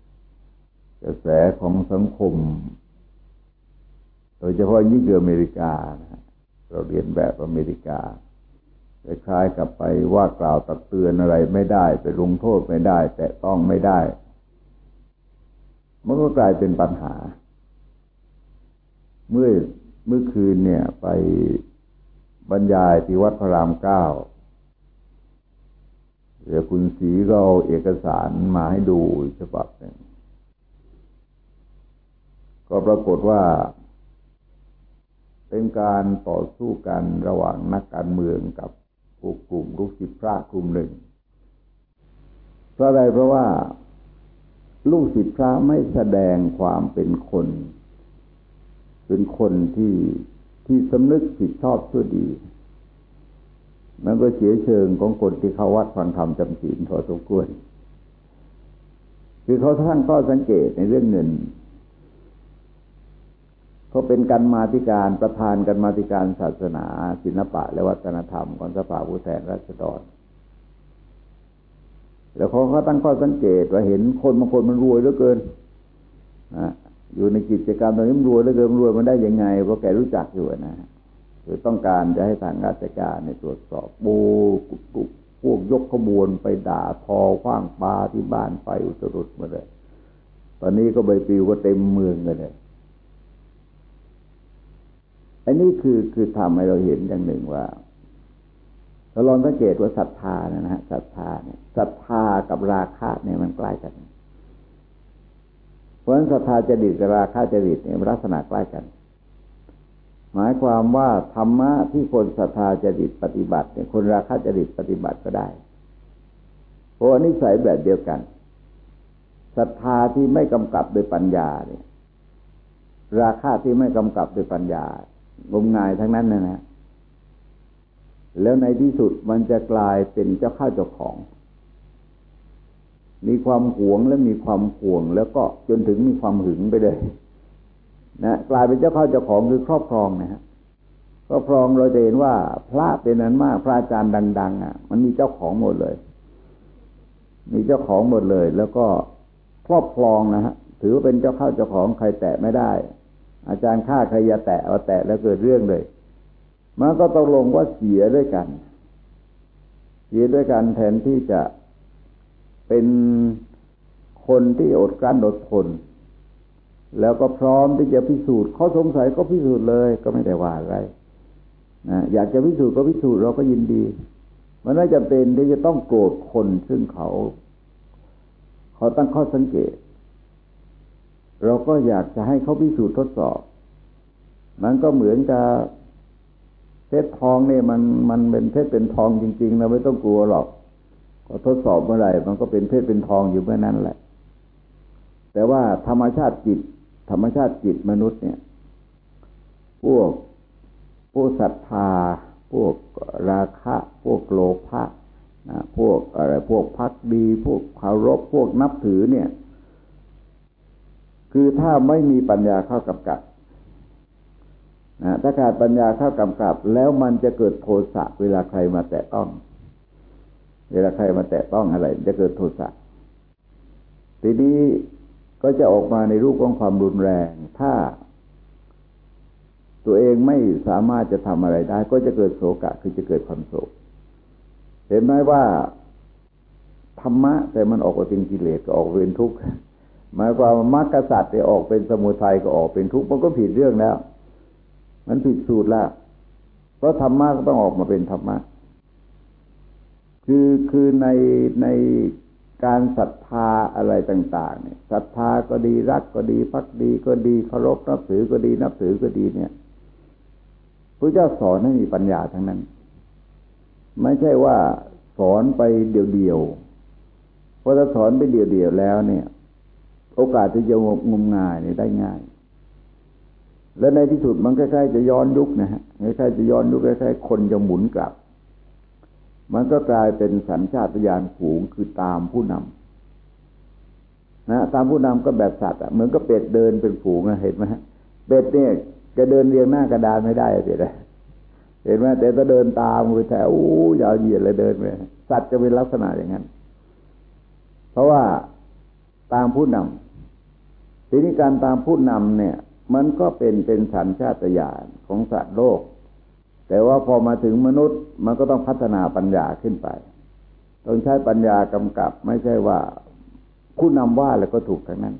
ของสังคมโดยเฉพาะยิ่งอเมริกานะเราเรียนแบบอเมริกาคล้ายๆกับไปว่ากล่าวตักเตือนอะไรไม่ได้ไปลงโทษไม่ได้แต่ต้องไม่ได้มันก็กลายเป็นปัญหาเมื่อคืนเนี่ยไปบรรยายที่วัดพระราม9เดี๋ยวคุณศรีก็เอาเอกสารมาให้ดูฉบับหนึ่งก็ปรากฏว่าเป็นการต่อสู้กันระหว่างนักการเมืองกับกลุ่มลูกศิษย์พระกลุ่มหนึ่งเพราะอะไรเพราะว่าลูกศิษย์พระไม่แสดงความเป็นคนที่สำนึกผิดชอบชั่วดีมันก็เสียเชิงของคนที่เข้าวัดฟังธรรมจำศีลพอสมควรคือเขาตั้งข้อสังเกตในเรื่องเงินเขาเป็นกรรมาธิการประธานกรรมาธิการศาสนาศิลปะและวัฒนธรรมของสภาผู้แทนราษฎรแล้วเขาตั้งข้อสังเกตว่าเห็นคนบางคนมันรวยเหลือเกินนะอยู่ในกิจกรรมตอนนี้มันรวยเหลือเกินรวยมันได้ยังไงเพราะแกรู้จักอยู่นะคือต้องการจะให้ทางราชการในตรวจสอบพวกยกขบวนไปด่าทอขว้างปลาที่บ้านไปอุตรุดมาเลยตอนนี้ก็ใบปลิวก็เต็มเมืองกันเลยอันนี้คือทำให้เราเห็นอย่างหนึ่งว่าเราลองสังเกตว่าศรัทธานะฮะศรัทธากับราคะเนี่ยมันใกล้กันเพราะฉะนั้นศรัทธาจริตกับราคะจริตเนี่ยลักษณะใกล้กันหมายความว่าธรรมะที่คนศรัทธาจริตปฏิบัติเนี่ยคนราคะจริตปฏิบัติก็ได้เพราะนิสัยแบบเดียวกันศรัทธาที่ไม่กำกับโดยปัญญาเนี่ยราคะที่ไม่กำกับโดยปัญญางมงายทั้งนั้นนะแล้วในที่สุดมันจะกลายเป็นเจ้าข้าเจ้าของมีความหวงและมีความห่วงแล้วก็จนถึงมีความหึงไปเลยนะกลายเป็นเจ้าข้าเจ้าของคือครอบครองนะฮะครอบครองเราจะเห็นว่าพระเป็นนั้นมากพระอาจารย์ดังๆมันมีเจ้าของหมดเลยมีเจ้าของหมดเลยแล้วก็ครอบครองนะฮะถือว่าเป็นเจ้าข้าเจ้าของใครแตะไม่ได้อาจารย์ฆ่าใครอย่าแตะเอาแตะแล้วเกิดเรื่องเลยมันก็ตกลงว่าเสียด้วยกันแทนที่จะเป็นคนที่อดกลั้นอดทนแล้วก็พร้อมที่จะพิสูจน์เขาสงสัยก็พิสูจน์เลยก็ไม่ได้ว่าอะไรนะอยากจะพิสูจน์ก็พิสูจน์เราก็ยินดีมันไม่จำเป็นที่จะต้องโกรธคนซึ่งเขาตั้งข้อสังเกตเราก็อยากจะให้เขาพิสูจน์ทดสอบมันก็เหมือนกับเพชรทองเนี่ยมันเป็นเพชรเป็นทองจริงๆเราไม่ต้องกลัวหรอกพอทดสอบเมื่อไหร่มันก็เป็นเพชรเป็นทองอยู่เมื่อนั้นแหละแต่ว่าธรรมชาติจิตมนุษย์เนี่ยพวกศรัทธาพวกราคะพวกโลภะนะพวกอะไรพวกภักดีพวกเคารพพวกนับถือเนี่ยคือถ้าไม่มีปัญญาเข้ากำกับนะถ้าขาดปัญญาเข้ากำกับแล้วมันจะเกิดโทสะเวลาใครมาแตะต้องอะไรจะเกิดโทสะทีนี้ก็จะออกมาในรูปของความรุนแรงถ้าตัวเองไม่สามารถจะทำอะไรได้ก็จะเกิดโศกะคือจะเกิดความโศกเห็นไหมว่าธรรมะแต่มันออกเป็นกิเลสก็ออกเป็นทุกข์หมายความว่ามรรคสัตว์จะออกเป็นสมุทัยก็ออกเป็นทุกข์มันก็ผิดเรื่องแล้วมันผิดสูตรแล้วเพราะธรรมะก็ต้องออกมาเป็นธรรมะคือในการศรัทธาอะไรต่างๆเนี่ยศรัทธาก็ดีรักก็ดีภักดีก็ดีเคารพนับถือก็ดีนับถือก็ดีเนี่ยพระเจ้าสอนให้มีปัญญาทั้งนั้นไม่ใช่ว่าสอนไปเดี่ยวๆพอจะสอนไปเดี่ยวๆแล้วเนี่ยโอกาสที่จะงมงายเนี่ยได้ง่ายและในที่สุดมันคล้ายๆจะย้อนยุคนะฮะคล้ายๆจะย้อนยุคคล้ายๆคนจะหมุนกลับมันก็กลายเป็นสัญชาตญาณฝูงคือตามผู้นำนะตามผู้นำก็แบบสัตว์เหมือนกับเป็ดเดินเป็นฝูงเห็นไหมฮะเป็ดเนี่ยจะเดินเรียงหน้ากระดานไม่ได้เสียเลยเห็นไหมแต่ถ้าเดินตามไปแถวยาวเหยียดเลยเดินไปสัตว์จะเป็นลักษณะอย่างนั้นเพราะว่าตามผู้นำทีนี้การตามผู้นำเนี่ยมันก็เป็นสัญชาตญาณของสัตว์โลกแต่ว่าพอมาถึงมนุษย์มันก็ต้องพัฒนาปัญญาขึ้นไปต้องใช้ปัญญากำกับไม่ใช่ว่าผู้นำว่าแล้วก็ถูกทั้งนั้น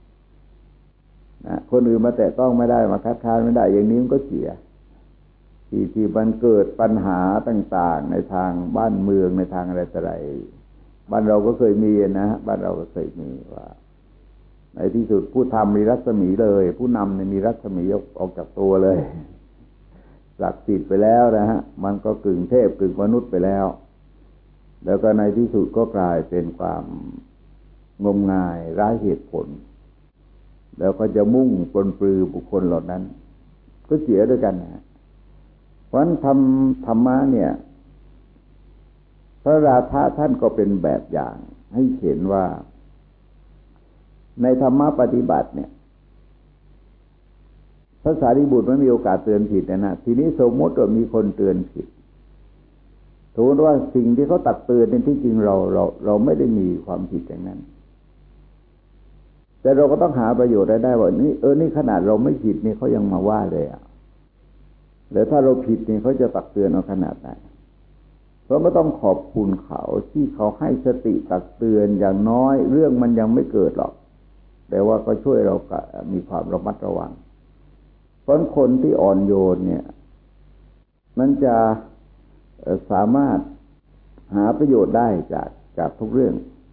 นะคนอื่นมาแตะต้องไม่ได้มาคัดค้านไม่ได้อย่างนี้มันก็เสียที่มันเกิดปัญหาต่างๆในทางบ้านเมืองในทางอะไรต่ออะไรบ้านเราก็เคยมีนะบ้านเราก็เคยมีว่าในที่สุดผู้ทำมีรัศมีเลยผู้นำเนี่ยมีรัศมีออกจากตัวเลยหลักจิตไปแล้วนะฮะมันก็กึ่งเทพกึ่งมนุษย์ไปแล้วแล้วก็ในที่สุดก็กลายเป็นความงมงายไร้เหตุผลแล้วก็จะมุ่งปลนปลือบุคคลเหล่านั้นก็เสียด้วยกันนะเพราะฉะนั้นธรรมะเนี่ยพระราธะท่านก็เป็นแบบอย่างให้เห็นว่าในธรรมะปฏิบัติเนี่ยพระสารีบุตรไม่มีโอกาสเตือนผิดนะทีนี้สมมติว่ามีคนเตือนผิดถือว่าสิ่งที่เขาตักเตือนในที่จริงเราไม่ได้มีความผิดอย่างนั้นแต่เราก็ต้องหาประโยชน์ได้ว่านี่ขนาดเราไม่ผิดนี่เขายังมาว่าเลยอ่ะแล้วถ้าเราผิดนี่เขาจะตักเตือนเอาขนาดไหนเพราะก็ต้องขอบคุณเขาที่เขาให้สติตักเตือนอย่างน้อยเรื่องมันยังไม่เกิดหรอกแต่ว่าก็ช่วยเรามีความระมัดระวังเพราะคนที่อ่อนโยนเนี่ยมันจะสามารถหาประโยชน์ได้จากทุกเรื่อง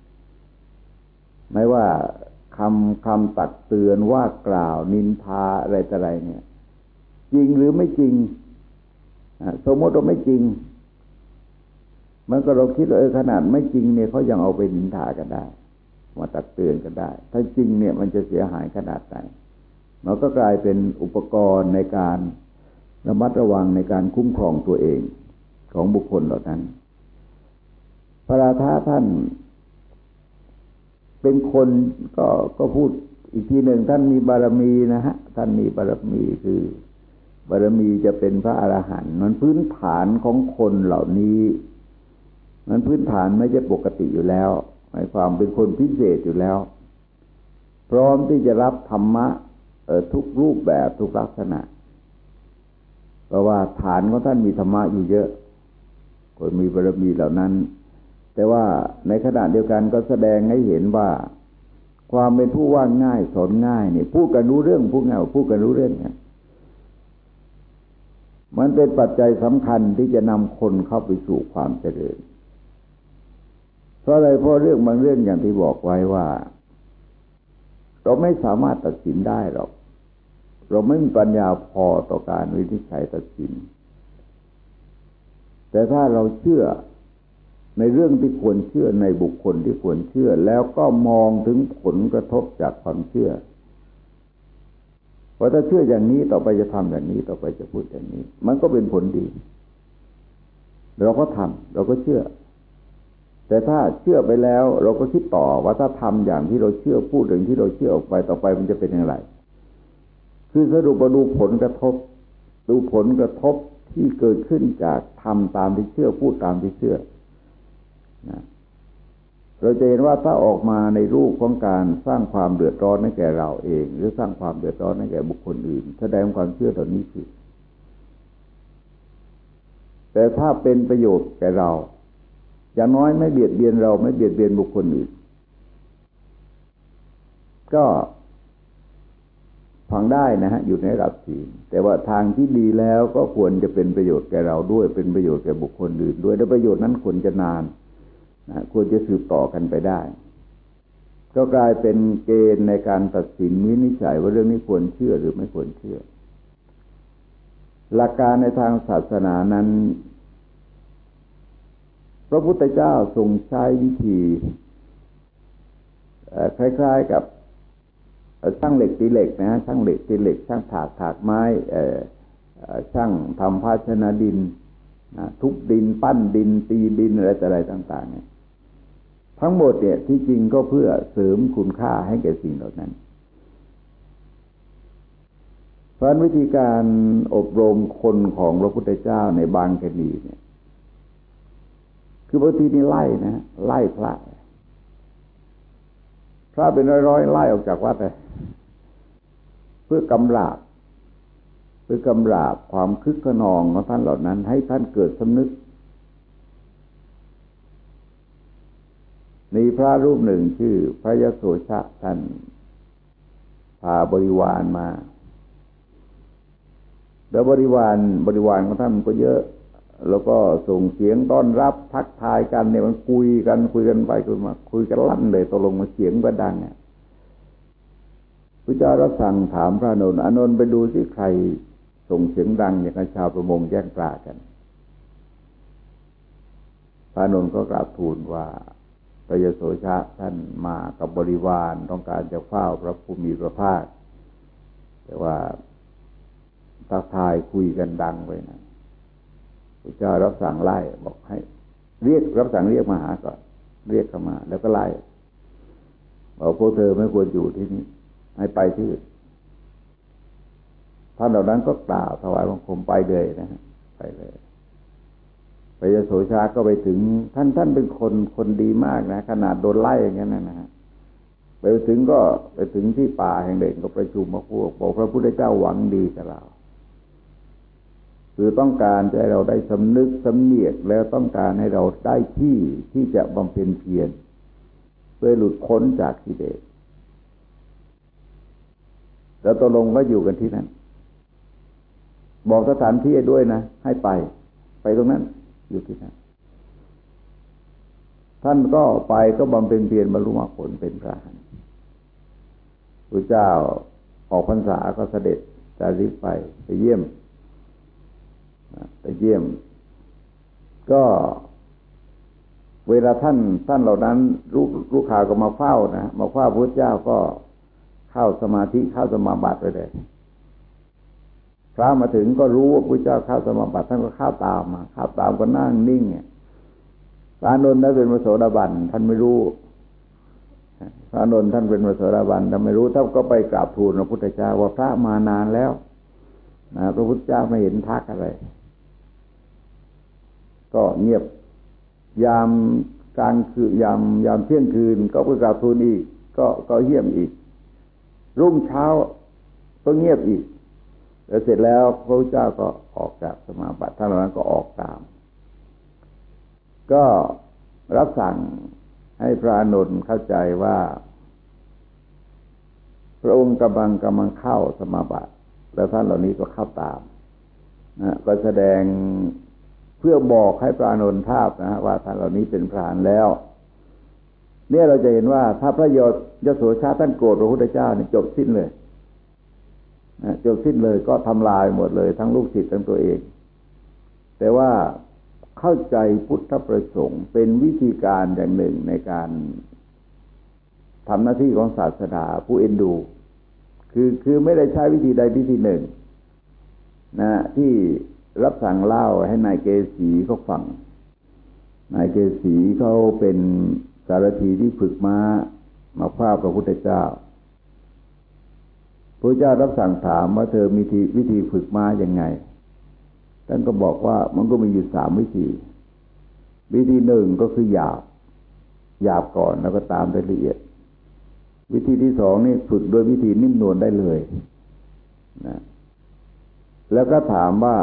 ไม่ว่าคำตักเตือนว่ากล่าวนินทาอะไรต่ออะไรเนี่ยจริงหรือไม่จริงสมมติว่าไม่จริงมันก็เราคิดว่าขนาดไม่จริงเนี่ยเขายังเอาไปนินทากันได้มาตักเตือนกันได้ถ้าจริงเนี่ยมันจะเสียหายขนาดไหนมันก็กลายเป็นอุปกรณ์ในการระมัดระวังในการคุ้มครองตัวเองของบุคคลเหล่านั้นพระราธะท่านเป็นคนก็พูดอีกทีหนึ่งท่านมีบารมีนะฮะท่านมีบารมีคือบารมีจะเป็นพระอรหันต์มันพื้นฐานของคนเหล่านี้มันพื้นฐานไม่ใช่ปกติอยู่แล้วหมายความเป็นคนพิเศษอยู่แล้วพร้อมที่จะรับธรรมะทุกรูปแบบทุกลักษณะเพราะว่าฐานของท่านมีธรรมะอยู่เยอะคนมีบารมีเหล่านั้นแต่ว่าในขณะเดียวกันก็แสดงให้เห็นว่าความเป็นผู้ว่าง่ายสอนง่ายนี่พูดกันรู้เรื่องพูดง่ายพูดกันรู้เรื่องเนี่ยมันเป็นปัจจัยสำคัญที่จะนำคนเข้าไปสู่ความเจริญเพราะอะไรเพราะเรื่องบางเรื่องอย่างที่บอกไว้ว่าเราไม่สามารถตัดสินได้หรอกเราไม่มีปัญญาพอต่อการวินิจฉัยตัดสินแต่ถ้าเราเชื่อในเรื่องที่ควรเชื่อในบุคคลที่ควรเชื่อแล้วก็มองถึงผลกระทบจากความเชื่อเพราะถ้าเชื่ออย่างนี้ต่อไปจะทำอย่างนี้ต่อไปจะพูดอย่างนี้มันก็เป็นผลดีเราก็ทำเราก็เชื่อแต่ถ้าเชื่อไปแล้วเราก็คิดต่อว่าถ้าทำอย่างที่เราเชื่อพูดอย่างที่เราเชื่อออกไปต่อไปมันจะเป็นอย่างไรคือสรุปมาดูผลกระทบที่เกิดขึ้นจากทำตามที่เชื่อพูดตามที่เชื่อนะเราจะเห็นว่าถ้าออกมาในรูปของการสร้างความเดือดร้อนให้แก่เราเองหรือสร้างความเดือดร้อนให้แก่บุคคลอื่นแสดงความเชื่อเหล่านี้ผิดแต่ถ้าเป็นประโยชน์แก่เราอย่างน้อยไม่เบียดเบียนเราไม่เบียดเบียนบุคคลอื่นก็ฟังได้นะฮะอยู่ในระดับศีลแต่ว่าทางที่ดีแล้วก็ควรจะเป็นประโยชน์แก่เราด้วยเป็นประโยชน์แก่บุคคลอื่นด้วยและประโยชน์นั้นควรจะนานควรจะสืบต่อกันไปได้ก็กลายเป็นเกณฑ์ในการตัดสินวินิจฉัยว่าเรื่องนี้ควรเชื่อหรือไม่ควรเชื่อหลักการในทางศาสนานั้นพระพุทธเจ้าทรงใช้วิธีคล้ายๆกับช่างเหล็กตีเหล็กนะช่างเหล็กตีเหล็กช่างถากไม้ช่างทำภาชนะดินทุบดินปั้นดินตีดินอะไรต่างๆเนี่ยทั้งหมดเนี่ยที่จริงก็เพื่อเสริมคุณค่าให้แก่สิ่งเหล่านั้นเพราะวิธีการอบรมคนของพระพุทธเจ้าในบางกรณีเนี่ยคือบางทีนี่ไล่นะไล่พระเป็นร้อยๆไล่ออกจากวัดเลยเพื่อกำราบความคึกขนองของท่านเหล่านั้นให้ท่านเกิดสำนึกมีพระรูปหนึ่งชื่อพระยโสชะท่านพาบริวารมาแล้วบริวารของท่านก็เยอะแล้วก็ส่งเสียงต้อนรับทักทายกันเนี่ยมันคุยกันไปคุยมาคุยกันลั่นเลยตกลงมาเสียงก็ดังเนี่ยพระเจ้ารับสั่งถามพระอานนท์ไปดูสิใครส่งเสียงดังอย่างกับชาวประมงแย่งปลากันพระอานนท์ก็กราบทูลว่าพระยโสชะท่านมากับบริวารต้องการจะเฝ้าพระผู้มีพระภาคแต่ว่าทักทายคุยกันดังไปนะพระเจ้ารับสั่งไล่บอกให้รับสั่งเรียกมาหาก่อนเรียกเข้ามาแล้วก็ไล่บอกพวกเธอไม่ควรอยู่ที่นี่ให้ไปที่อื่นท่านเหล่านั้นก็กล่าวถวายบังคมไปเลยนะฮะไปเลยพระยโสชาก็ไปถึงท่านเป็นคนดีมากนะขนาดโดนไล่อย่างนั้นนะฮะไปถึงที่ป่าแห่งหนึ่งก็ประชุมมาพูดบอกพระพุทธเจ้าหวังดีกับเราคือต้องการจะให้เราได้สำนึกสำเนียกแล้วต้องการให้เราได้ที่จะบำเพ็ญเพียรเพื่อหลุดพ้นจากกิเลสแล้วตกลงก็อยู่กันที่นั้นบอกสถานที่ด้วยนะให้ไปตรงนั้นอยู่ที่นั่นท่านก็ไปก็บำเพ็ญเพียรบรรลุมรรคผลเป็นพระอรหันต์พระเจ้าออกพรรษาก็เสด็จจาริกไปเยี่ยมก็เวลาท่านเหล่านั้นรู้ข่าวก็มาเฝ้านะมาเฝ้าพระเจ้าก็เข้าสมาธิเข้าสมาบัติไปเลยพระมาถึงก็รู้ว่าพระเจ้าเข้าสมาบัติท่านก็เข้าตามก็นั่งนิ่งพระอานนท์นั้นเป็นพระโสดาบันท่านไม่รู้พระอานนท์ท่านเป็นพระโสดาบันท่านไม่รู้ท่านก็ไปกราบทูลพระพุทธเจ้าว่าพระมานานแล้วนะพระพุทธเจ้าไม่เห็นทักอะไรก็เงียบยามกลางคืนยามเที่ยงคืนก็ไปกราบทูลอีกก็เยี่ยมอีกรุ่งเช้าก็เงียบอีกแล้วเสร็จแล้วพระพุทธเจ้าก็ออกจากสมาบัติท่านเหล่านั้นก็ออกตามก็รับสั่งให้พระอานนท์เข้าใจว่าพระองค์กำลังเข้าสมาบัติแล้วท่านเหล่านี้ก็เข้าตามนะก็แสดงเพื่อบอกให้พระอานนท์ทราบนะว่าท่านเหล่านี้เป็นพระอรหันต์แล้วเนี่ยเราจะเห็นว่าถ้าพระยโสชาท่านโกรธพระพุทธเจ้านี่จบสิ้นเลยก็ทำลายหมดเลยทั้งลูกศิษย์ทั้งตัวเองแต่ว่าเข้าใจพุทธประสงค์เป็นวิธีการอย่างหนึ่งในการทำหน้าที่ของศาสดาผู้เอ็นดูคือไม่ได้ใช้วิธีใดวิธีหนึ่งนะที่รับสั่งเล่าให้นายเกษีเขาฟังนายเกษีเขาเป็นสารถีที่ฝึกม้ามาเฝ้าพระพุทธเจ้าพระเจ้ารับสั่งถามว่าเธอมีวิธีฝึกม้ายังไงท่านก็บอกว่ามันก็มีอยู่3วิธีหนึ่งก็คือหยาบก่อนแล้วก็ตามไปละเอียดวิธีที่2นี่ฝึกโดยวิธีนิ่มนวลได้เลยนะแล้วก็ถามว่า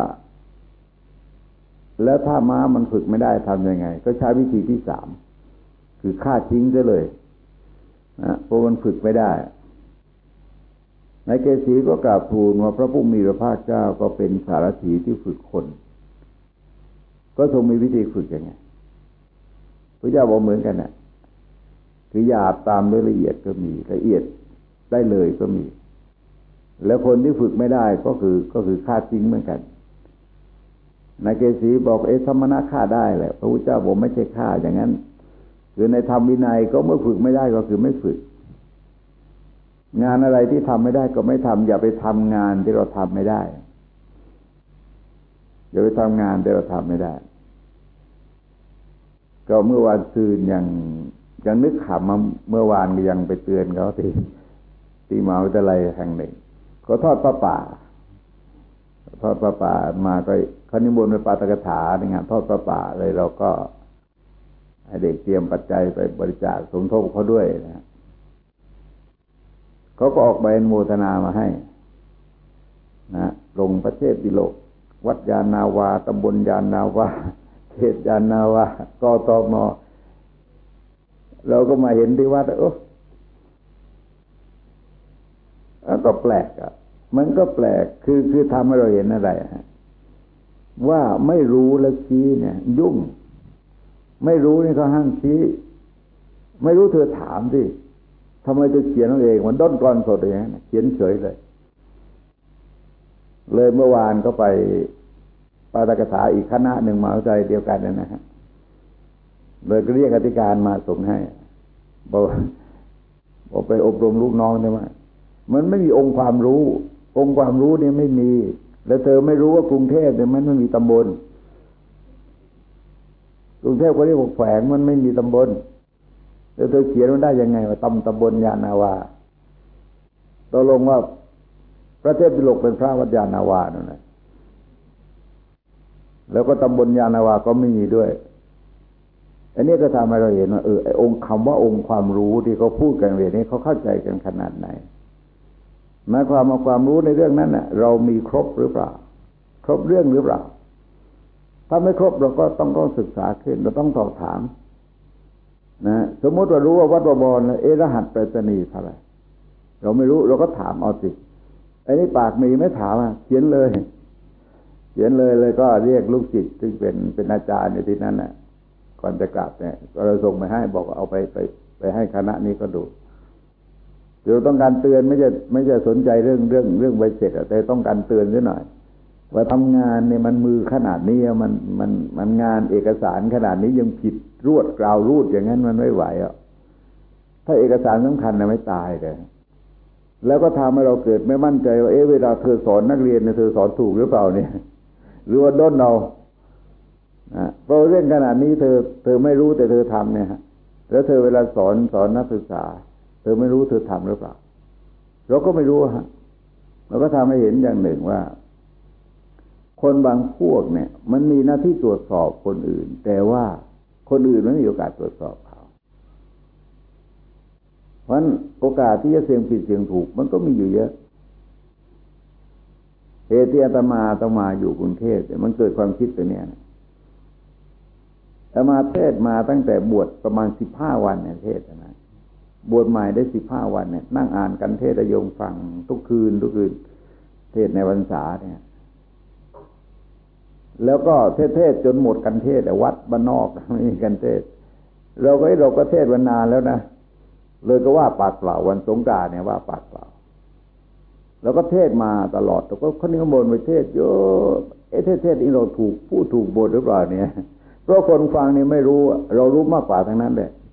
แล้วถ้าม้ามันฝึกไม่ได้ทำยังไงก็ใช้วิธีที่3คือฆ่าทิ้งซะเลยนะเพราะมันฝึกไม่ได้นายเกษีก็กราบทูลว่าพระผู้มีพระภาคเจ้าก็เป็นสารถีที่ฝึกคนก็ทรงมีวิธีฝึกยังไงพระเจ้าบอกเหมือนกันนะคือหยาบตามด้วยละเอียดก็มีละเอียดได้เลยก็มีแล้วคนที่ฝึกไม่ได้ก็คือฆ่าทิ้งเหมือนกันนายเกษีบอกสมณะฆ่าได้แหละพระพุทธเจ้าบอกไม่ใช่ฆ่าอย่างนั้นคือในธรรมวินัยก็เมื่อฝึกไม่ได้ก็คือไม่ฝึกงานอะไรที่ทำไม่ได้ก็ไม่ทำอย่าไปทำงานที่เราทำไม่ได้อย่าไปทำงานที่เราทำไม่ได้ก็เมื่อวานซืนยังนึกขำมาเมื่อวานก็ยังไปเตือนเขาที่มหาวิทยาลัยแห่งหนึ่งเขาทอดผ้าป่ามาก็เขานิมนต์ไปปาฐกถาในงานทอดผ้าป่าเลยเราก็ให้เด็กเตรียมปัจจัยไปบริจาคสมทบเขาด้วยนะเขาก็ออกใบอนุโมทนามาให้นะลงประเทศดิโลกวัดยานนาวาตำบลยานนาวาเขตยานนาวากตม.เราก็มาเห็นที่วัดก็แปลกอ่ะมันก็แปลกคือทำให้เราเห็นอะไรฮะว่าไม่รู้แล้วชี้เนี่ยยุ่งไม่รู้นี่ก็ห้ามชี้ไม่รู้เธอถามสิทำไมจะเขียนเอาเองมันด้นกลอนสดอย่างนั้นเขียนเฉยเลยเมื่อวานก็ไปปาฐกถาอีกคณะหนึ่งมาใจเดียวกันนะฮะเลยก็เรียกอธิการมาส่งให้บอกไปอบรมลูกน้องใช่ไหมมันไม่มีองค์ความรู้เนี่ยไม่มีแล้วเธอไม่รู้ว่ากรุงเทพเนี่ยมันไม่มีตำบลกรุงเทพก็เรียกว่าแขวงมันไม่มีตำบลแล้วเธอเขียนมันได้ยังไงว่าตำบลยานนาวาตกลงว่าพระเทพดิโลกเป็นพระวัดยานนาวานั่นแหละแล้วก็ตำบลยานนาวาก็ไม่มีด้วยอันนี้ก็ทำให้เราเห็นว่าไอ้องค์คำว่าองค์ความรู้ที่เขาพูดกันเรื่องนี้เขาเข้าใจกันขนาดไหนหมายความว่าความรู้ในเรื่องนั้นน่ะเรามีครบหรือเปล่าครบเรื่องหรือเปล่าถ้าไม่ครบเราก็ต้องศึกษาขึ้นเราต้องสอบถามนะสมมติว่ารู้ว่าวัดบวรรหัสไปรษณีย์เท่าไหร่เราไม่รู้เราก็ถามเอาสิไอ้นี่ปากมีไม่ถามเขียนเลยก็เรียกลูกศิษย์ซึ่งเป็นอาจารย์ในที่นั้นน่ะก่อนจะกลับเนี่ยก็เราส่งไปให้บอกเอาไปให้คณะนี้ก็ดูเราต้องการเตือนไม่ใช่สนใจเรื่องใบเสร็จแต่ต้องการเตือนนิดหน่อยว่าทำงานเนี่ยมันมือขนาดนี้มันงานเอกสารขนาดนี้ยังผิดรวดกราวรูดอย่างนั้นมันไม่ไหวถ้าเอกสารสำคัญนะไม่ตายเลยแล้วก็ทำให้เราเกิดไม่มั่นใจว่าเวลาเธอสอนนักเรียนเนี่ยเธอสอนถูกหรือเปล่าเนี่ยหรือว่าด้นเอาเพราะเรื่องขนาดนี้เธอไม่รู้แต่เธอทำเนี่ยฮะแล้วเธอเวลาสอนนักศึกษาเธอไม่รู้เธอทำหรือเปล่าเราก็ไม่รู้ฮะเราก็ทำให้เห็นอย่างหนึ่งว่าคนบางพวกเนี่ยมันมีหน้าที่ตรวจสอบคนอื่นแต่ว่าคนอื่นไม่มีโอกาสตรวจสอบเขาเพราะฉะนั้นโอกาสที่จะเสี่ยงผิดเสี่ยงถูกมันก็มีอยู่เยอะเหตุที่อาตมาต้องมาอยู่กรุงเทพมันเกิดความคิดตัวเนี้ยอาตมาเทศมาตั้งแต่บวชประมาณ15 วันเนี่ยเทศนะบวชใหม่ได้15 วันเนี่ยนั่งอ่านกันเทศโยมฟังทุกคืนเทศในพรรษาเนี่ยแล้วก็เทศจนหมดกันเทศวัดบ้านนอกไม่มีกันเทศเราก็เทศวันนานแล้วนะเลยก็ว่าปากเปล่าวันสงกรานต์เนี่ยว่าปากเปล่าแล้วก็เทศมาตลอดแต่ก็คนนี้ก็บ่นไปเทศเยอะเทศนี่เราพูดถูกบทหรือเปล่าเนี่ยเพราะคนฟังนี่ไม่รู้เรารู้มากกว่าทั้งนั้นแหละ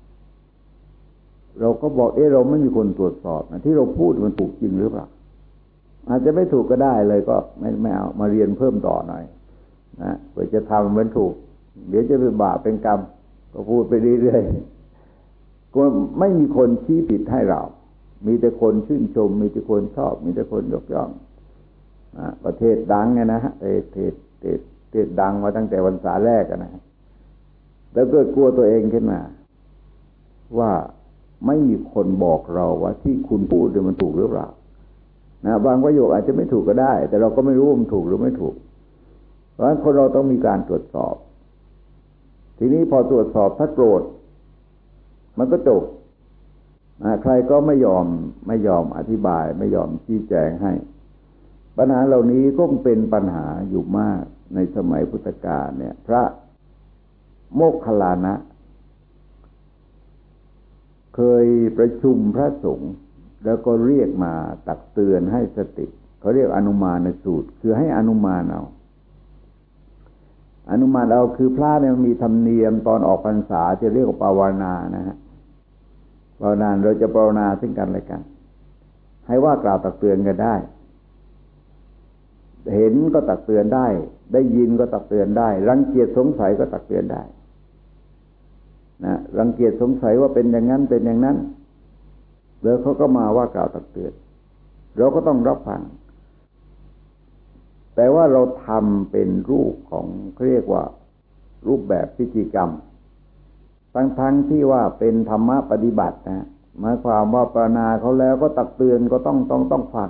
เราก็บอกเราไม่มีคนตรวจสอบนะที่เราพูดมันถูกจริงหรือเปล่าอาจจะไม่ถูกก็ได้เลยก็ไม่เอามาเรียนเพิ่มต่อหน่อยนะเพื่อจะทำมันถูกเดี๋ยวจะเป็นบาปเป็นกรรมก็พูดไปเรื่อยๆก็ไม่มีคนชี้ผิดให้เรามีแต่คนชื่นชมมีแต่คนชอบมีแต่คนยกย่องประเทศดังไงนะฮะเทศดังมาตั้งแต่วันษาแรกนะแล้วก็กลัวตัวเองขึ้นมาว่าไม่มีคนบอกเราว่าที่คุณพูดมันถูกหรือเปล่านะบางประโยคอาจจะไม่ถูกก็ได้แต่เราก็ไม่รู้ว่ามันถูกหรือไม่ถูกเพราะฉะนั้นคนเราต้องมีการตรวจสอบทีนี้พอตรวจสอบถ้าโกรธมันก็จบใครก็ไม่ยอมอธิบายไม่ยอมชี้แจงให้ปัญหาเหล่านี้ก็เป็นปัญหาอยู่มากในสมัยพุทธกาลเนี่ยพระโมคคัลลานะเคยประชุมพระสงฆ์แล้วก็เรียกมาตักเตือนให้สติเขาเรียกอนุมานสูตรคือให้อนุมานเอาคือพระเนี่ยมีธรรมเนียมตอนออกพรรษาจะเรียกว่าภาวนานะฮะภาวนาเราจะภาวนาซึ่งกันและกันให้ว่ากล่าวตักเตือนกันได้เห็นก็ตักเตือนได้ได้ยินก็ตักเตือนได้รังเกียจสงสัยก็ตักเตือนได้นะรังเกียจสงสัยว่าเป็นอย่างนั้นเป็นอย่างนั้นแล้วเขาก็มาว่ากล่าวตักเตือนเราก็ต้องรับฟังแต่ว่าเราทำเป็นรูปของเรียกว่ารูปแบบพิธีกรรมทั้งที่ว่าเป็นธรรมะปฏิบัตินะหมายความว่าปรารณาเขาแล้วก็ตักเตือนก็ต้องฟัง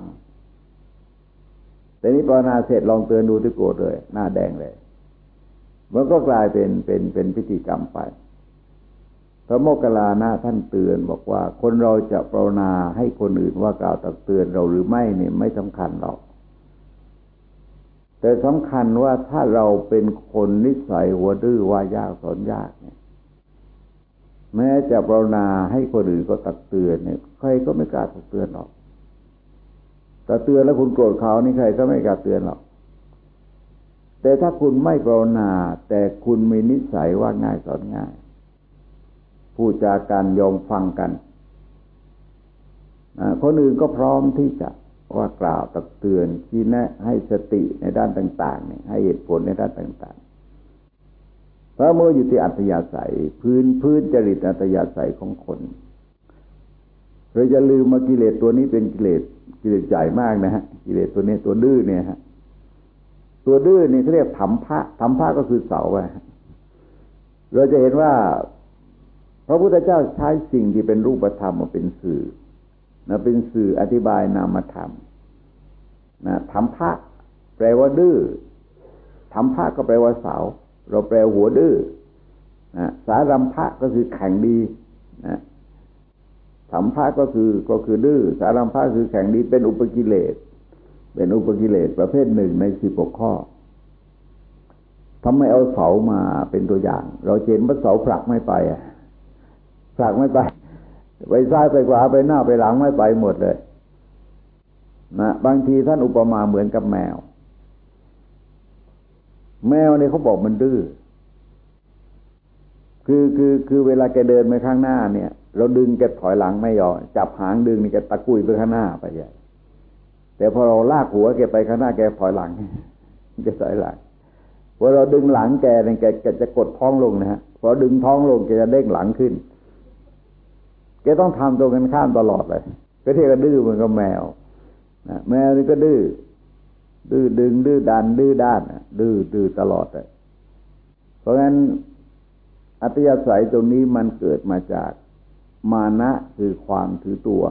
แต่นี้ปรารณาเสร็จลองเตือนดูที่โกรธเลยหน้าแดงเลยมันก็กลายเป็นพิธีกรรมไปพระโมคคัลลานะท่านเตือนบอกว่าคนเราจะภาวนาให้คนอื่นว่ากล่าวตักเตือนเราหรือไม่เนี่ยไม่สำคัญหรอกแต่สำคัญว่าถ้าเราเป็นคนนิสัยหัวดื้อว่ายากสอนยากเนี่ยแม้จะภาวนาให้คนอื่นก็ตักเตือนเนี่ยใครก็ไม่กล้าตักเตือนหรอกตักเตือนแล้วคุณโกรธเขานี่ใครก็ไม่กล้าเตือนหรอกแต่ถ้าคุณไม่ภาวนาแต่คุณมีนิสัยว่าง่ายสอนง่ายพูดจากันยอมฟังกันคนอื่นก็พร้อมที่จะว่ากล่าวตักเตือนชี้แนะให้สติในด้านต่างๆเนี่ยให้เหตุผลในด้านต่างๆเพราะเมื่ออยู่ที่อัธยาศัยพื้นจริตอัธยาศัยของคนเราจะลืมว่ากิเลสตัวนี้เป็นกิเลสใหญ่มากนะฮะกิเลสตัวนี้ตัวดื้อเนี่ยฮะตัวดื้อนี่เขาเรียกถัมภะก็คือเสาไว้เราจะเห็นว่าพระพุทธเจ้าใช้สิ่งที่เป็นรูปธรรมมาเป็นสื่อนะเป็นสื่ออธิบายนามธรรมนะถัมภะแปลว่าดื้อถัมภะก็แปลว่าเสาเราแปลหัวดื้อนะสารัมภะก็คือแข็งดีนะถัมภะก็คือดื้อสารัมภะคือแข็งดีเป็นอุปกิเลสประเภทหนึ่งใน16ข้อทำไมเอาเสามาเป็นตัวอย่างเราเห็นว่าเสาผลักไม่ไปไปซ้ายไปขวาไปหน้าไปหลังไม่ไปหมดเลยนะบางทีท่านอุปมาเหมือนกับแมวเนี่ยเขาบอกมันดื้อคือเวลาแกเดินไปข้างหน้าเนี่ยเราดึงแกถอยหลังไม่ยอมจับหางดึงนี่แกตะกุยไปข้างหน้าไปใหญ่แต่พอเราลากหัวแกไปข้างหน้าแกถอยหลังแกถอยหลังพอเราดึงหลังแกเนี่ยแกจะกดท้องลงนะฮะพอดึงท้องลงแกจะเด้งหลังขึ้นแกต้องทำตรงกันข้ามตลอดเลยก็เท่ากับดื้อเหมือนกับแมวนะแมวนี่ก็ดื้อดึงดื้อดันดื้อด้านดื้อตลอดเลยเพราะงั้นอัตยาศัยตรงนี้มันเกิดมาจากมานะคือความถือตัว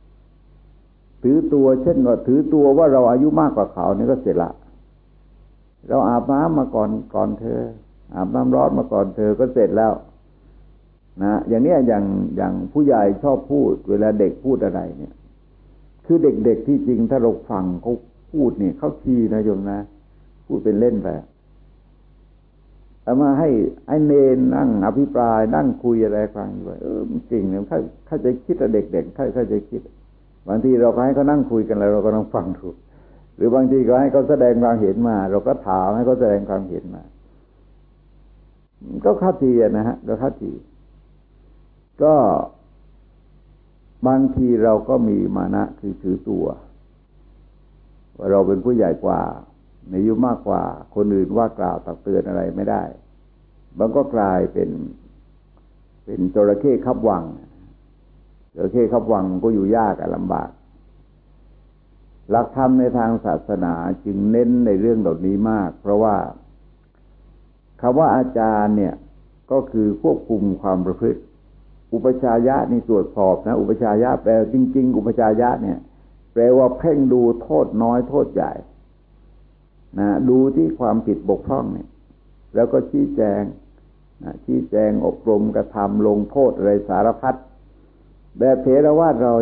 เช่นว่าถือตัวว่าเราอายุมากกว่าเขานี่ก็เสร็จละเราอาบน้ำมาก่อนเธออาบน้ำร้อนมาก่อนเธอก็เสร็จแล้วนะอย่างนี้อย่างผู้ใหญ่ชอบพูดเวลาเด็กพูดอะไรเนี่ยคือเด็กๆที่จริงถ้าเราฟังเขาพูดเนี่ยเขาชี้นะโยมนะพูดเป็นเล่นไปเอามาให้เนนนั่งอภิปรายนั่งคุยอะไรฟังด้วยจริงเนี่ยเขาจะคิดเด็กๆเขาจะคิดบางทีเราก็ให้เขานั่งคุยกันแล้วเราก็ต้องฟังถูกหรือบางทีก็ให้เขาแสดงความเห็นมาเราก็ถามให้เขาแสดงความเห็นมาก็เข้าทีนะฮะก็เข้าทีก็บางทีเราก็มีมานะคือถือตัวว่าเราเป็นผู้ใหญ่กว่ามีอายุมากกว่าคนอื่นว่ากล่าวตักเตือนอะไรไม่ได้มันก็กลายเป็นจระเข้คับวังจระเข้คับวังก็อยู่ยากลำบากหลักธรรมในทางศาสนาจึงเน้นในเรื่องเหล่านี้มากเพราะว่าคำว่าอาจารย์เนี่ยก็คือควบคุมความประพฤติอุปชายะนี่ตรวจสอบนะอุปชายะแปลจริงๆอุปชายะเนี่ยแปลว่าเพ่งดูโทษน้อยโทษใหญ่นะดูที่ความผิดบกพร่องเนี่ยแล้วก็ชี้แจงอบรมกระทำลงโทษอะไรสารพัดแบบเถรวาทเรา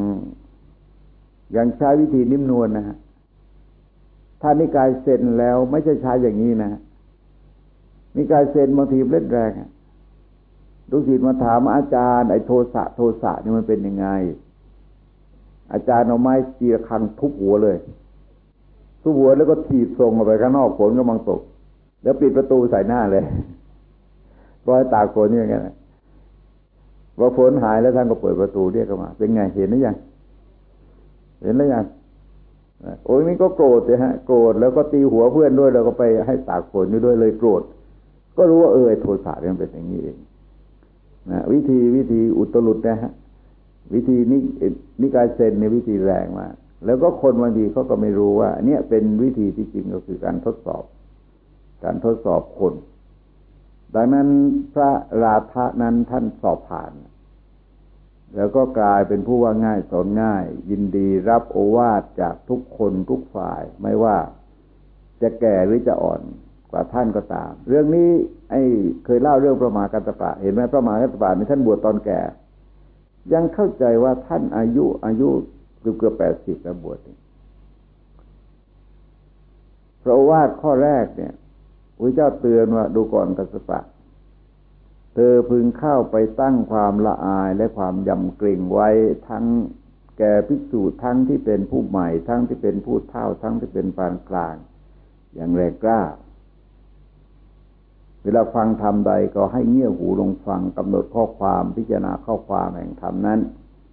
ยังใช้วิธีนิ่มนวลนะฮะถ้านิกายเซ็นแล้วไม่ใช่ใช้อย่างนี้นะนิกายเซ็นบางทีเล่นแรงลูกศิษย์มาถามอาจารย์ไอ้โทสะนี่มันเป็นยังไงอาจารย์เอาไม้ตีระฆังทุบหัวเลยทุบหัวแล้วก็ถีบส่งออกไปข้างนอกฝนก็มังตกแล้วปิดประตูใส่หน้าเลยปล่อยตากฝนอย่างนั้นพอฝนหายแล้วท่านก็เปิดประตูเรียกเข้ามาเป็นไงเห็นหรือยังเห็นหรือยังโอ้ยนี่ก็โกรธเลยฮะโกรธแล้วก็ตีหัวเพื่อนด้วยแล้วก็ไปให้ตากฝนด้วยเลยโกรธก็รู้ว่าโทสะมันเป็นอย่างนี้เองนะวิธีอุตรุดนะฮะวิธีนิกายเซนในวิธีแรงมากแล้วก็คนบางทีเขาก็ไม่รู้ว่าเนี่ยเป็นวิธีที่จริงก็คือการทดสอบคนดังนั้นพระราธะนั้นท่านสอบผ่านแล้วก็กลายเป็นผู้ว่าง่ายสอนง่ายยินดีรับโอวาทจากทุกคนทุกฝ่ายไม่ว่าจะแก่หรือจะอ่อนกว่าท่านก็ตามเรื่องนี้เคยเล่าเรื่องพระมหากัสสปะเห็นไหมพระมหากัสสปะนี่ท่านบวชตอนแก่ยังเข้าใจว่าท่านอายุเกือบ80แล้วบวชพระโอวาทข้อแรกเนี่ยพระเจ้าเตือนว่าดูก่อนกัสสปะเธอพึงเข้าไปตั้งความละอายและความยำเกรงไว้ทั้งแก่ภิกษุทั้งที่เป็นผู้ใหม่ทั้งที่เป็นผู้เฒ่าทั้งที่เป็นปานกลางอย่างแรงกล้าเวลาฟังธรรมใดก็ให้เงี่ยหูลงฟังกำหนดข้อความพิจารณาข้อความแห่งธรรมนั้น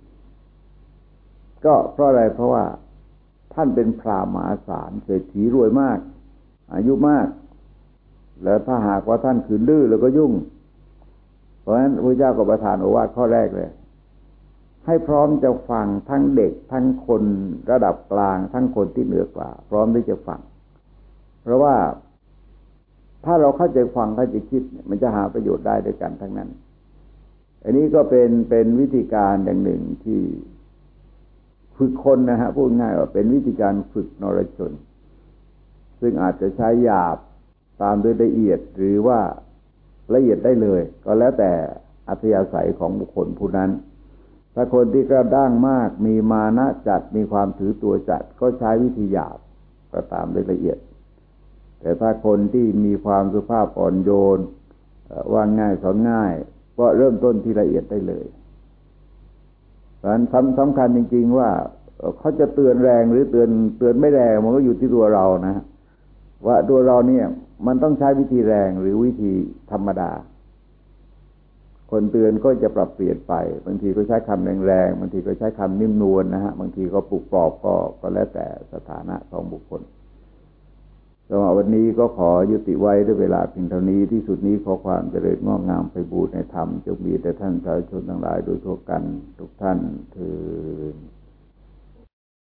ก็เพราะอะไรเพราะว่าท่านเป็นพราหมณ์มหาศาลเศรษฐีรวยมากอายุมากแล้วถ้าหากว่าท่านขืนดื้อแล้วก็ยุ่งเพราะฉะนั้นพระเจ้าก็ประทานโอวาทข้อแรกเลยให้พร้อมจะฟังทั้งเด็กทั้งคนระดับกลางทั้งคนที่เหนือกว่าพร้อมที่จะฟังเพราะว่าถ้าเราเข้าใจฟังเข้าใจคิดมันจะหาประโยชน์ได้ด้วยกันทั้งนั้นอันนี้ก็เป็นวิธีการอย่างหนึ่งที่ฝึกคนนะฮะพูดง่ายว่าเป็นวิธีการฝึกนรชนซึ่งอาจจะใช้หยาบตามด้วยละเอียดหรือว่าละเอียดได้เลยก็แล้วแต่อัธยาศัยของบุคคลผู้นั้นถ้าคนที่กระด้างมากมีมานะจัดมีความถือตัวจัดก็ใช้วิธีหยาบก็ตามด้วยละเอียดแต่ถ้าคนที่มีความสุภาพอ่อนโยนว่าง่ายสอนง่ายก็เริ่มต้นที่ละเอียดได้เลยเพราะฉะนั้นสำคัญจริงๆว่าเขาจะเตือนแรงหรือเตือนไม่แรงมันก็อยู่ที่ตัวเรานะว่าตัวเราเนี่ยมันต้องใช้วิธีแรงหรือวิธีธรรมดาคนเตือนก็จะปรับเปลี่ยนไปบางทีก็ใช้คำแรงๆบางทีก็ใช้คำนิ่มนวลนะฮะบางทีก็ปลุกปลอบก็แล้วแต่สถานะของบุคคลสำหรับวันนี้ก็ขอยุติไว้ด้วยเวลาเพียงเท่านี้ที่สุดนี้ขอความเจริญงอกงามไพบูรย์ในธรรมจงมีแต่ท่านสาธุชนทั้งหลายโดยทั่วกันทุกท่านเทอญ